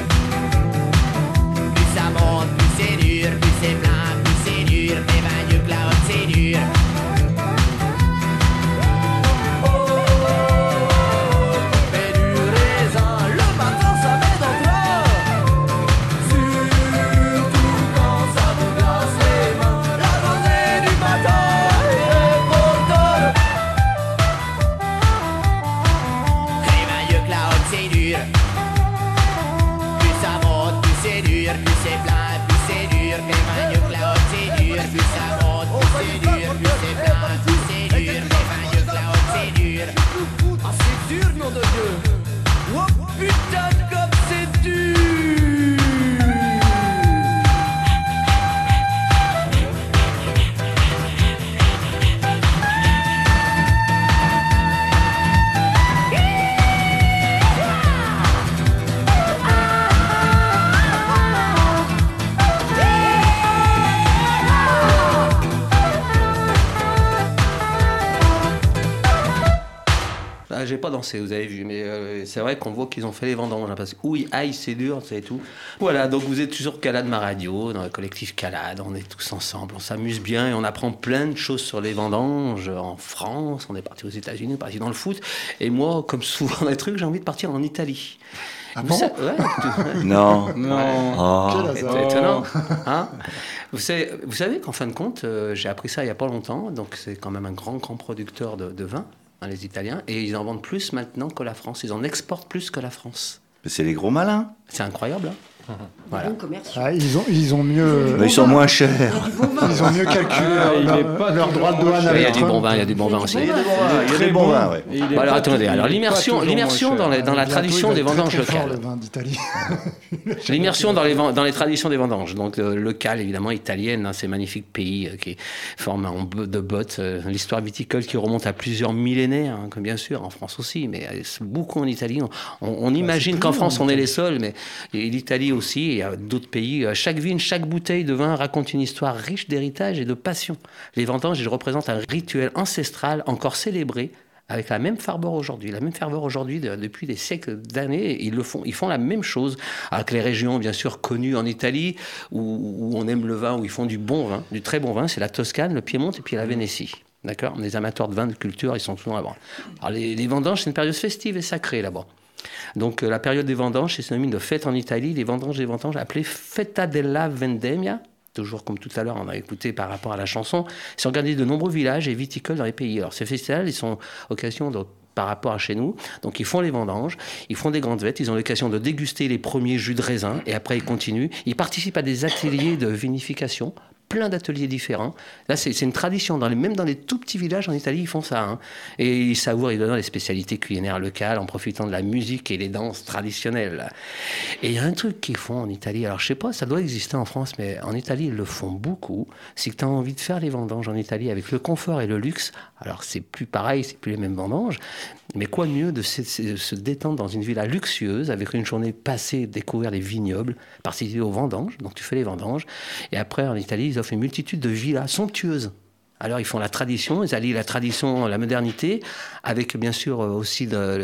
j'ai pas dansé, vous avez vu, mais c'est vrai qu'on voit qu'ils ont fait les vendanges, hein, parce que oui, aïe, c'est dur, c'est tout. Voilà, donc vous êtes toujours Calade Ma Radio, dans le collectif Calade, on est tous ensemble, on s'amuse bien et on apprend plein de choses sur les vendanges en France, on est parti aux États-Unis, on est parti dans le foot, et moi, comme souvent dans les trucs, j'ai envie de partir en Italie. Ah bon? Non. Quel hasard. Étonnant. Hein, vous savez qu'en fin de compte, j'ai appris ça il n'y a pas longtemps, donc c'est quand même un grand producteur de vin, hein, les Italiens, et ils en vendent plus maintenant que la France, ils en exportent plus que la France. Mais c'est les gros malins. C'est incroyable, hein. Voilà. Ah, ils ont mieux. Mais ils sont moins chers. Ils ont mieux calculé leur droit de douane. Il y a du bon vin, il y a du bon vin aussi. Il y a des bons vins, ouais. Bon, alors attendez, alors l'immersion dans la tradition des vendanges locales. L'immersion dans les traditions des vendanges, donc locales évidemment, italiennes, hein, ces magnifiques pays qui forment un de bottes, l'histoire viticole qui remonte à plusieurs millénaires, hein, comme bien sûr en France aussi, mais beaucoup en Italie. On imagine qu'en France on est les seuls, mais l'Italie aussi, et il y a d'autres pays. Chaque vigne, chaque bouteille de vin raconte une histoire riche d'héritage et de passion. Les vendanges, ils représentent un rituel ancestral encore célébré avec la même ferveur aujourd'hui. La même ferveur aujourd'hui, depuis des siècles d'années, ils font la même chose. Avec les régions, bien sûr, connues en Italie, où on aime le vin, où ils font du bon vin, du très bon vin, c'est la Toscane, le Piémont et puis la Vénétie. D'accord ? Les amateurs de vin, de culture, ils sont souvent là-bas. Alors les vendanges, c'est une période festive et sacrée là-bas. Donc la période des vendanges, c'est synonyme de fête en Italie. Les vendanges appelées Festa della Vendemmia, toujours comme tout à l'heure on a écouté par rapport à la chanson, sont organisées de nombreux villages et viticoles dans les pays. Alors ces festivals, ils sont occasion par rapport à chez nous. Donc ils font les vendanges, ils font des grandes fêtes, ils ont l'occasion de déguster les premiers jus de raisin et après ils continuent. Ils participent à des ateliers de vinification, plein d'ateliers différents. Là, c'est une tradition. Même dans les tout petits villages en Italie, ils font ça. Hein. Et ils savourent, ils donnent les spécialités culinaires locales en profitant de la musique et les danses traditionnelles. Et il y a un truc qu'ils font en Italie. Alors, je sais pas, ça doit exister en France, mais en Italie, ils le font beaucoup. C'est que tu as envie de faire les vendanges en Italie avec le confort et le luxe. Alors, c'est plus pareil, c'est plus les mêmes vendanges. Mais quoi de mieux de se détendre dans une villa luxueuse avec une journée passée, découvrir les vignobles, participer aux vendanges. Donc, tu fais les vendanges. Et après, en Italie, ils offrent une multitude de villas somptueuses. Alors, ils font la tradition, ils allient la tradition, la modernité, avec bien sûr aussi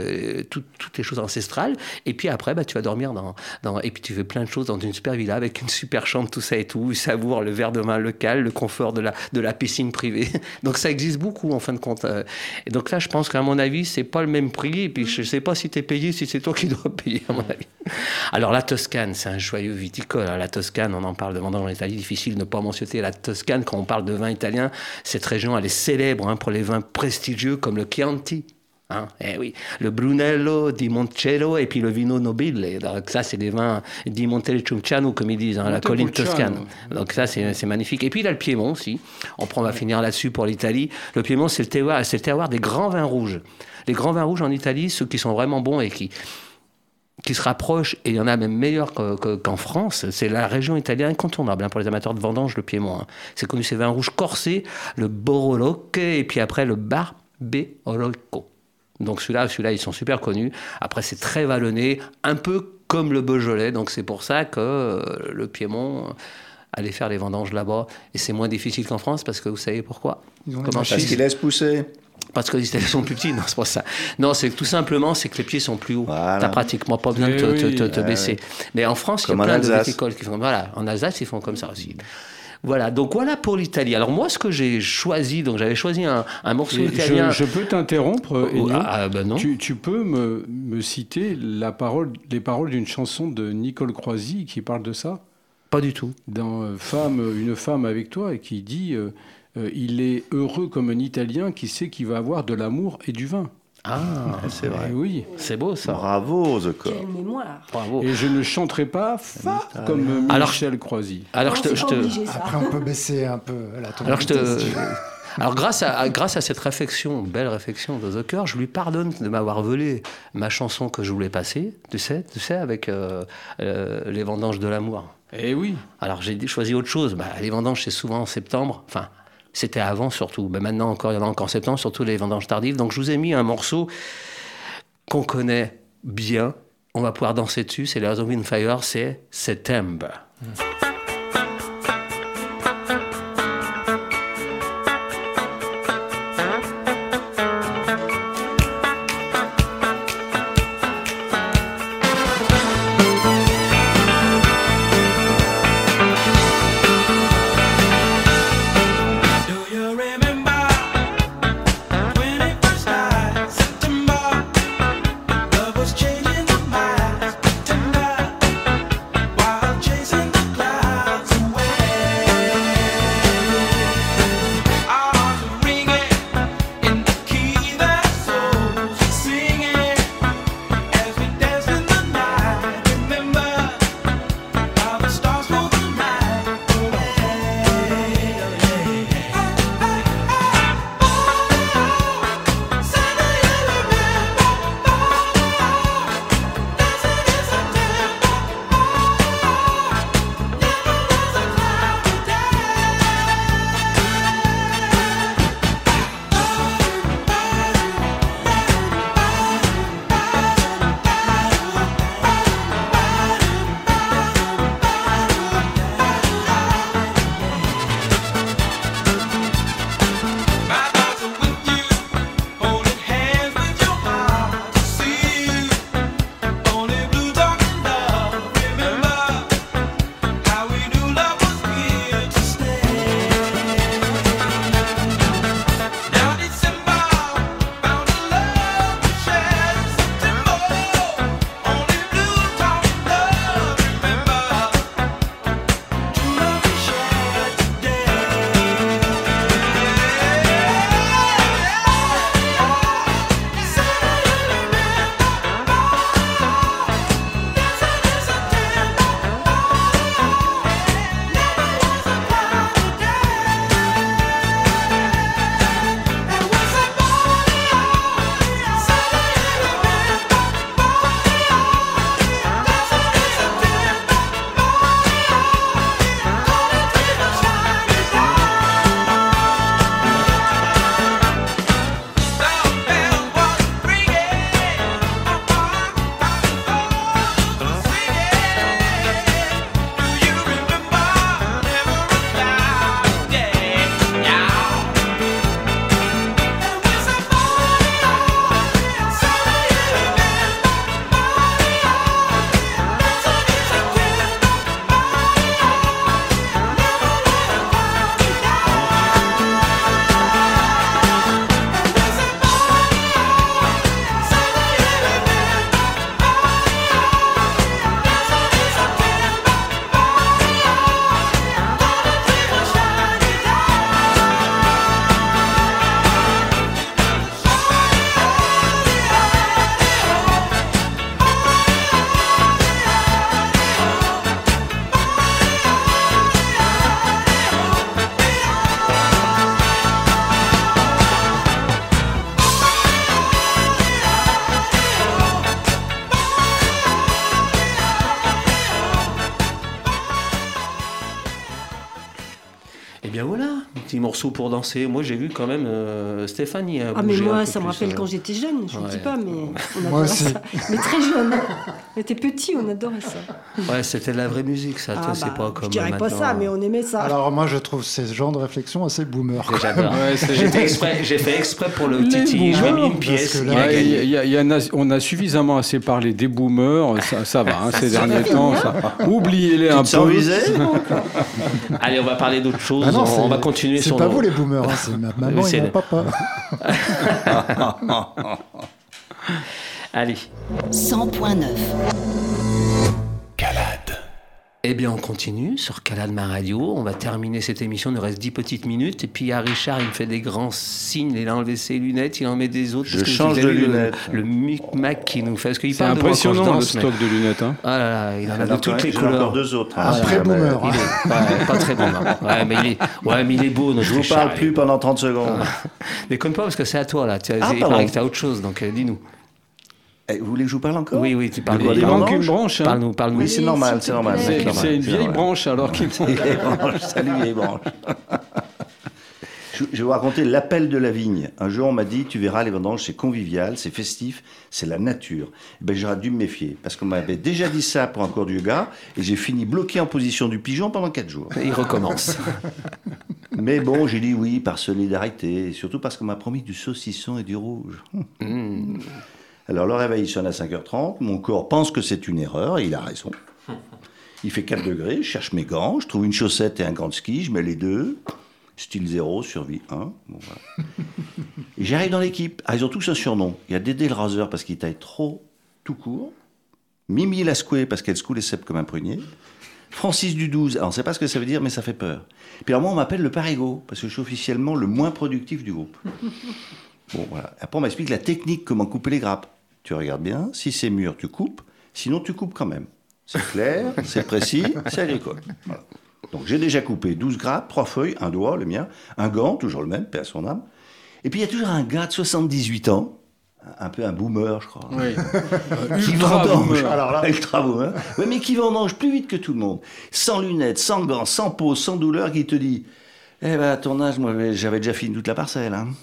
toutes les choses ancestrales. Et puis après, tu vas dormir et puis tu fais plein de choses dans une super villa avec une super chambre, tout ça et tout. Ils savourent le verre de vin local, le confort de la piscine privée. Donc ça existe beaucoup en fin de compte. Et donc là, je pense qu'à mon avis, c'est pas le même prix. Et puis je sais pas si tu es payé, si c'est toi qui dois payer, à mon avis. Alors la Toscane, c'est un joyeux viticole. La Toscane, on en parle de vendanges en Italie, difficile de ne pas mentionner la Toscane quand on parle de vin italien. Cette région, elle est célèbre pour les vins prestigieux comme le Chianti. Oui, le Brunello di Moncello et puis le Vino Nobile. Donc ça, c'est des vins di Montepulciano, comme ils disent, la colline toscane. Donc ça, c'est magnifique. Et puis il y a le Piémont aussi. On va finir là-dessus pour l'Italie. Le Piémont, c'est le terroir des grands vins rouges. Les grands vins rouges en Italie, ceux qui sont vraiment bons et qui se rapprochent, et il y en a même meilleurs qu'en France, c'est la région italienne incontournable pour les amateurs de vendange, le Piémont. C'est connu, ces vins rouges corsés, le Borolocche et puis après le Barberolco. Donc celui-là, ils sont super connus. Après, c'est très vallonné, un peu comme le Beaujolais. Donc c'est pour ça que le Piémont allait faire les vendanges là-bas. Et c'est moins difficile qu'en France, parce que vous savez pourquoi ? Parce qu'ils laissent pousser. Parce que les Italiens sont plus petits, non, c'est pas ça. Non, c'est tout simplement, c'est que les pieds sont plus hauts. Voilà. T'as pratiquement pas besoin de te baisser. Mais en France, il y a plein de viticoles qui font. Voilà, en Alsace, ils font comme ça aussi. Voilà, donc voilà pour l'Italie. Alors moi, ce que j'ai choisi, donc j'avais choisi un morceau italien. Je peux t'interrompre, Ennio. Ben non. Tu peux me citer les paroles d'une chanson de Nicole Croisy qui parle de ça ? Pas du tout. Dans Une femme avec toi, et qui dit il est heureux comme un Italien qui sait qu'il va avoir de l'amour et du vin. Ah, c'est vrai. Oui. C'est beau ça. Bravo, The Corps. Quelle mémoire. Bravo. Et je ne chanterai pas comme Michel Croisy. Alors, Après, on peut baisser un peu la tonalité. Alors, grâce à cette belle réflexion de The Corrs, je lui pardonne de m'avoir volé ma chanson que je voulais passer, tu sais, avec les vendanges de l'amour. Eh oui. Alors, j'ai choisi autre chose. Les vendanges, c'est souvent en septembre. Enfin, c'était avant surtout. Maintenant, il y en a encore en septembre, surtout les vendanges tardives. Donc, je vous ai mis un morceau qu'on connaît bien. On va pouvoir danser dessus. C'est Earth, Wind & Fire, c'est September. Eh bien voilà, un petit morceau pour danser. Moi j'ai vu quand même Stéphanie. Mais moi ça me rappelle quand j'étais jeune, je ne dis pas, mais on adorait ça. Mais très jeune. On était petits, on adorait ça. Ouais, c'était de la vraie musique ça. Toi, c'est pas comme. Je dirais maintenant. pas ça, mais on aimait ça. Alors moi je trouve ces genres de réflexion assez boomer. J'adore. J'ai fait exprès pour le Titi. Je m'ai mis une pièce. On a suffisamment assez parlé des boomers. Ça va, ces derniers temps. Oubliez-les un peu. Allez, on va parler d'autre chose. On va continuer sur. C'est pas vous les boomers, c'est ma maman et mon papa. Allez. 100.9. Calade. Eh bien, on continue sur Calade Ma Radio. On va terminer cette émission. Il nous reste 10 petites minutes. Et puis, il y a Richard, il me fait des grands signes. Il a enlevé ses lunettes, il en met des autres. Je change de lunettes. Le micmac qu'il nous fait. Parce qu'il c'est impressionnant, le stock de lunettes. Hein. Ah là là, il en a de toutes les couleurs. Encore 2 autres. Après boomer. Il est pas très boomer. Ouais, mais il est beau. Je vous parle plus pendant 30 secondes. Déconne pas, parce que c'est à toi, là. Il paraît que tu as autre chose, donc dis-nous. Vous voulez que je vous parle encore ? Oui, tu parles. Il manque une branche. Hein. Parle-nous. Oui, c'est normal. C'est une vieille branche, alors qu'il Salut, vieille branche. Je vais vous raconter l'appel de la vigne. Un jour, on m'a dit, tu verras, les vendanges, c'est convivial, c'est festif, c'est la nature. J'aurais dû me méfier, parce qu'on m'avait déjà dit ça pour un cours de yoga, et j'ai fini bloqué en position du pigeon pendant 4 jours. Et il recommence. Mais bon, j'ai dit oui par solidarité, et surtout parce qu'on m'a promis du saucisson et du rouge. Alors le réveil sonne à 5h30, mon corps pense que c'est une erreur, et il a raison. Il fait 4 degrés, je cherche mes gants, je trouve une chaussette et un gant de ski, je mets les deux, style 0, survie 1. Bon, voilà. Et j'arrive dans l'équipe, ils ont tous un surnom. Il y a Dédé le raseur parce qu'il taille trop tout court, Mimi la secouée parce qu'elle secoue les cèpes comme un prunier, Francis du 12, alors on ne sait pas ce que ça veut dire, mais ça fait peur. Puis alors moi on m'appelle le parigot, parce que je suis officiellement le moins productif du groupe. Bon, voilà. Après, on m'explique la technique, comment couper les grappes. Tu regardes bien, si c'est mûr, tu coupes, sinon tu coupes quand même. C'est clair, c'est précis, c'est agricole. Voilà. Donc j'ai déjà coupé 12 grappes, 3 feuilles, un doigt, le mien, un gant, toujours le même, paix à son âme. Et puis il y a toujours un gars de 78 ans, un peu un boomer, je crois. Oui. Qui vendange. Alors là, ultra boomer. Oui, mais qui vendange plus vite que tout le monde. Sans lunettes, sans gants, sans pause, sans douleur, qui te dit à ton âge, moi, j'avais déjà fini toute la parcelle. Hein.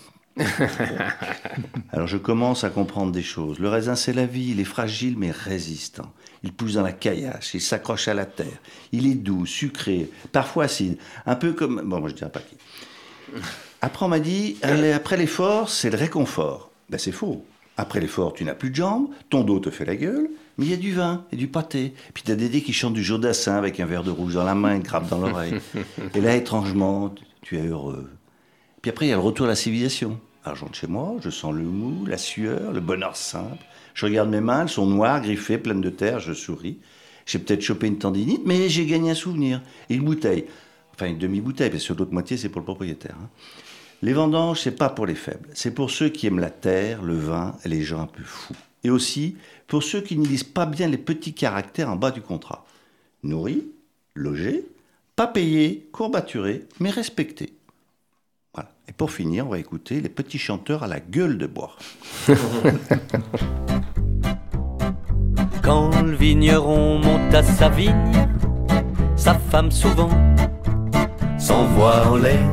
Alors je commence à comprendre des choses. Le raisin, c'est la vie. Il est fragile, mais résistant. Il pousse dans la caillasse, il s'accroche à la terre. Il est doux, sucré, parfois acide. Un peu comme... Bon, moi, je ne dirais pas qui. Après, on m'a dit, après l'effort, c'est le réconfort. Ben, c'est faux. Après l'effort, tu n'as plus de jambes, ton dos te fait la gueule, mais il y a du vin et du pâté. Puis tu as Dédé qui chante du Jodassin avec un verre de rouge dans la main, une grappe dans l'oreille. Et là, étrangement, tu es heureux. Puis après, il y a le retour à la civilisation. Alors, je rentre chez moi, je sens le mou, la sueur, le bonheur simple. Je regarde mes mains, elles sont noires, griffées, pleines de terre, je souris. J'ai peut-être chopé une tendinite, mais j'ai gagné un souvenir. Et une bouteille. Enfin, une demi-bouteille, parce que l'autre moitié, c'est pour le propriétaire. Hein. Les vendanges, c'est pas pour les faibles. C'est pour ceux qui aiment la terre, le vin et les gens un peu fous. Et aussi pour ceux qui ne lisent pas bien les petits caractères en bas du contrat. Nourri, logé, pas payé, courbaturé, mais respecté. Voilà. Et pour finir, on va écouter les petits chanteurs à la gueule de bois. Quand le vigneron monte à sa vigne, sa femme souvent s'envoie en l'air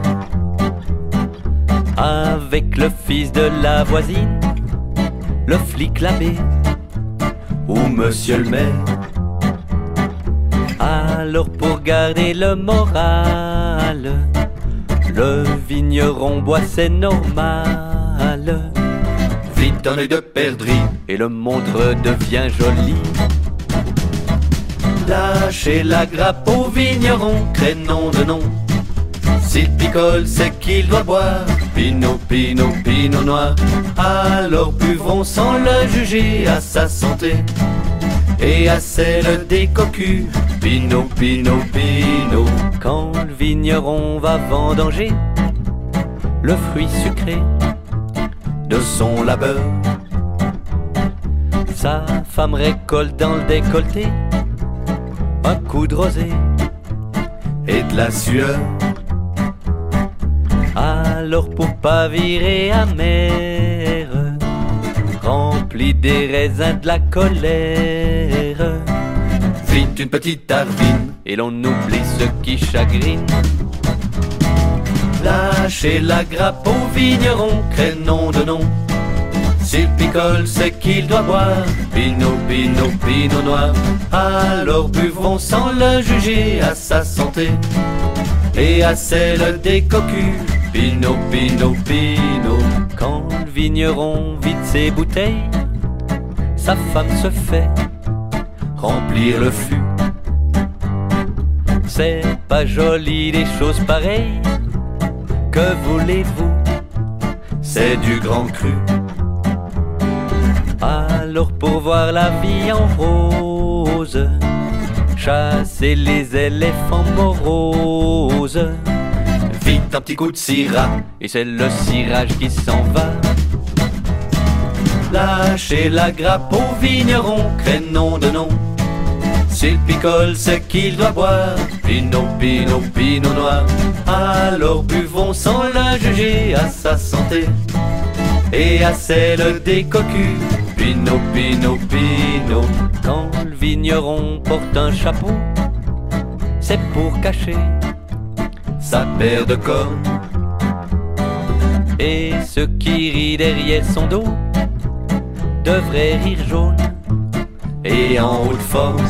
avec le fils de la voisine, le flic l'abbé ou monsieur le maire. Alors pour garder le moral, le vigneron boit, c'est normal. Vite un œil de perdrix et le montre devient joli. Lâchez la grappe au vigneron, crénom de nom. S'il picole, c'est qu'il doit boire. Pinot, pinot, pinot noir. Alors buvons sans le juger à sa santé et à celle des cocus. Pinot, pinot, pinot. Quand le vigneron va vendanger le fruit sucré de son labeur, sa femme récolte dans le décolleté un coup de rosée et de la sueur. Alors pour pas virer amère, remplis des raisins de la colère. Vite une petite tartine et l'on oublie ce qui chagrine. Lâchez la grappe au vigneron, crénom de nom. S'il picole, c'est qu'il doit boire Pinot, Pinot, Pinot noir. Alors buvons sans le juger à sa santé et à celle des cocus. Pinot, Pinot, Pinot. Quand le vigneron vide ses bouteilles, sa femme se fait remplir le fût. C'est pas joli des choses pareilles, que voulez-vous, c'est du grand cru. Alors pour voir la vie en rose, chasser les éléphants moroses. Vite un petit coup de syrah, et c'est le cirage qui s'en va. Lâchez la grappe au vigneron, crénom de nom. S'il picole, c'est qu'il doit boire Pinot, Pinot, Pinot noir. Alors buvons sans la juger à sa santé et à celle des cocus. Pinot, Pinot, Pinot. Quand le vigneron porte un chapeau, c'est pour cacher sa paire de cornes. Et ceux qui rient derrière son dos devraient rire jaune et en haute forme.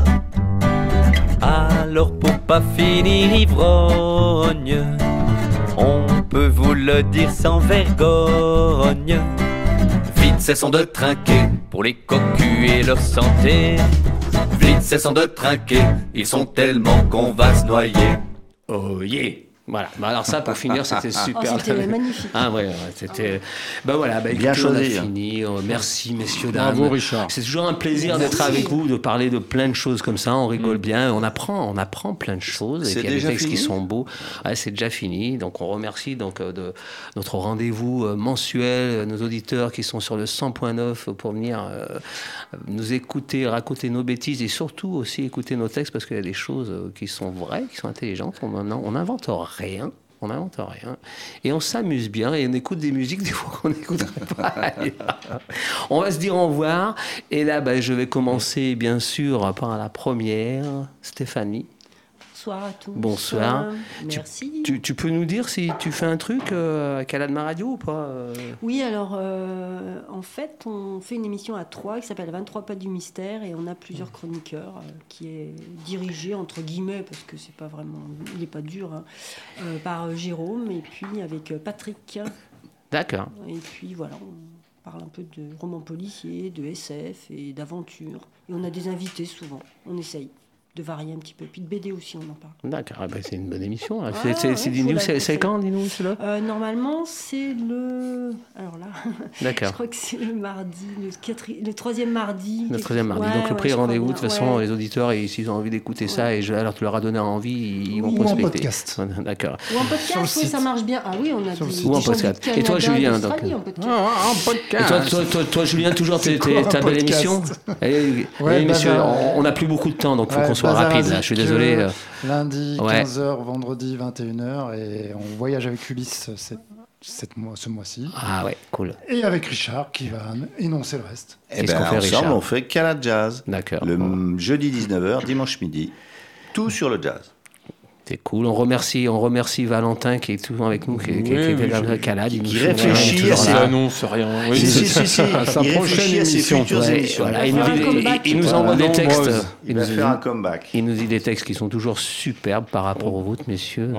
Alors pour pas finir ivrogne, on peut vous le dire sans vergogne. Vite cessons de trinquer pour les cocus et leur santé. Vite cessons de trinquer, ils sont tellement qu'on va se noyer. Oh yeah. Voilà. Bah alors ça, pour finir, c'était super. Oh, c'était magnifique. Ah ouais, c'était. Bah voilà, bah, bien écoutez, on a choisi. fini. Merci, messieurs, dames. Bravo, Richard. C'est toujours un plaisir d'être avec vous, de parler de plein de choses comme ça. On rigole bien, on apprend plein de choses. C'est et puis il y a des déjà textes fini qui sont beaux. Ouais, c'est déjà fini. Donc on remercie de notre rendez-vous mensuel, nos auditeurs qui sont sur le 100.9 pour venir nous écouter, raconter nos bêtises et surtout aussi écouter nos textes parce qu'il y a des choses qui sont vraies, qui sont intelligentes. On n'invente rien. On n'invente rien. Et on s'amuse bien et on écoute des musiques des fois qu'on n'écouterait pas. On va se dire au revoir. Et là, je vais commencer bien sûr par la première. Stéphanie. Bonsoir à tous. Bonsoir. Merci. Tu peux nous dire si tu fais un truc à Caladma Radio ou pas Oui, alors en fait, on fait une émission à 3 qui s'appelle 23 pas du mystère et on a plusieurs chroniqueurs qui est dirigé entre guillemets parce que c'est pas vraiment, il n'est pas dur, par Jérôme et puis avec Patrick. D'accord. Et puis voilà, on parle un peu de romans policiers, de SF et d'aventure. Et on a des invités souvent, on essaye de varier un petit peu. Puis de BD aussi, on en parle. D'accord, c'est une bonne émission. Ah, C'est quand, dis-nous, cela normalement, c'est le... Alors là, d'accord. Je crois que c'est le mardi, le troisième mardi. Le troisième mardi. Ouais, donc le prix rendez-vous, de toute façon, ouais. Les auditeurs, s'ils ont envie d'écouter ça, alors tu leur as donné envie, ils vont Ou prospecter. en podcast. D'accord. Ou en podcast, oui, ça marche bien. Ah oui, on a des Ou en gens podcast. du Canada, Et toi, Julien, donc d'Australie, en podcast. En podcast. Et toi, Julien, toujours ta belle émission. Messieurs, on n'a plus beaucoup de temps, donc il faut qu'on soit rapide. Là. Je suis désolé. Lundi, 15h, vendredi, 21h. Et on voyage avec Ulysse ce mois-ci. Ah ouais, cool. Et avec Richard qui va énoncer le reste. Et bien, ensemble, on fait Canada Jazz. D'accord. Le jeudi 19h, dimanche midi. Tout sur le jazz. C'est cool. On remercie Valentin qui est toujours avec nous, qui était là à Calade. Qui réfléchit à ses annonces, rien. Oui, sa prochaine émission. Voilà, il nous envoie des textes. Il va faire un comeback. Il nous dit des textes qui sont toujours superbes par rapport aux vôtres, messieurs.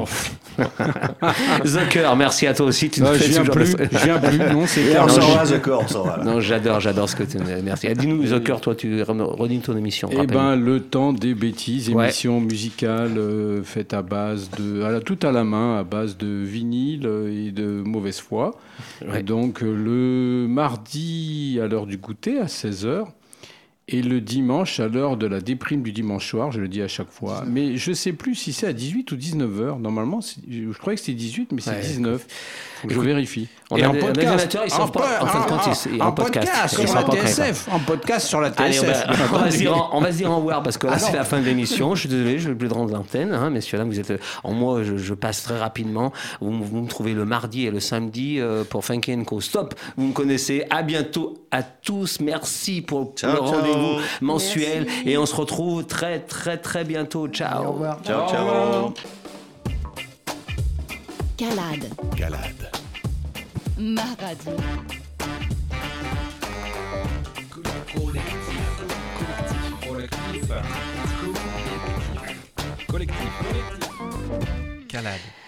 Zucker, merci à toi aussi. Je viens plus. Non, c'est clair. On s'en va, Zucker, on s'en va. Non, j'adore ce que tu dis. Merci. Dis-nous, Zucker, toi, tu redis ton émission. Eh ben, le temps des bêtises, émission musicale faite tout à la main, à base de vinyle et de mauvaise foi. Ouais. Donc le mardi à l'heure du goûter à 16h et le dimanche à l'heure de la déprime du dimanche soir, je le dis à chaque fois. Mais je ne sais plus si c'est à 18 ou 19h. Normalement, je croyais que c'était 18, mais c'est 19. Je vérifie. Et en podcast. En podcast sur la TSF. En podcast sur la TSF. On va se dire au revoir parce que là, c'est la fin de l'émission. Je suis désolé, je ne vais plus rendre l'antenne. Messieurs, là, vous êtes. Moi, je passe très rapidement. Vous me trouvez le mardi et le samedi pour Funky & Co. Stop. Vous me connaissez. À bientôt à tous. Merci pour le rendez-vous mensuel. Merci. Et on se retrouve très, très, très bientôt. Ciao. Au revoir. Ciao, ciao. Calade. Calade. Ma radio. Collectif. Calade.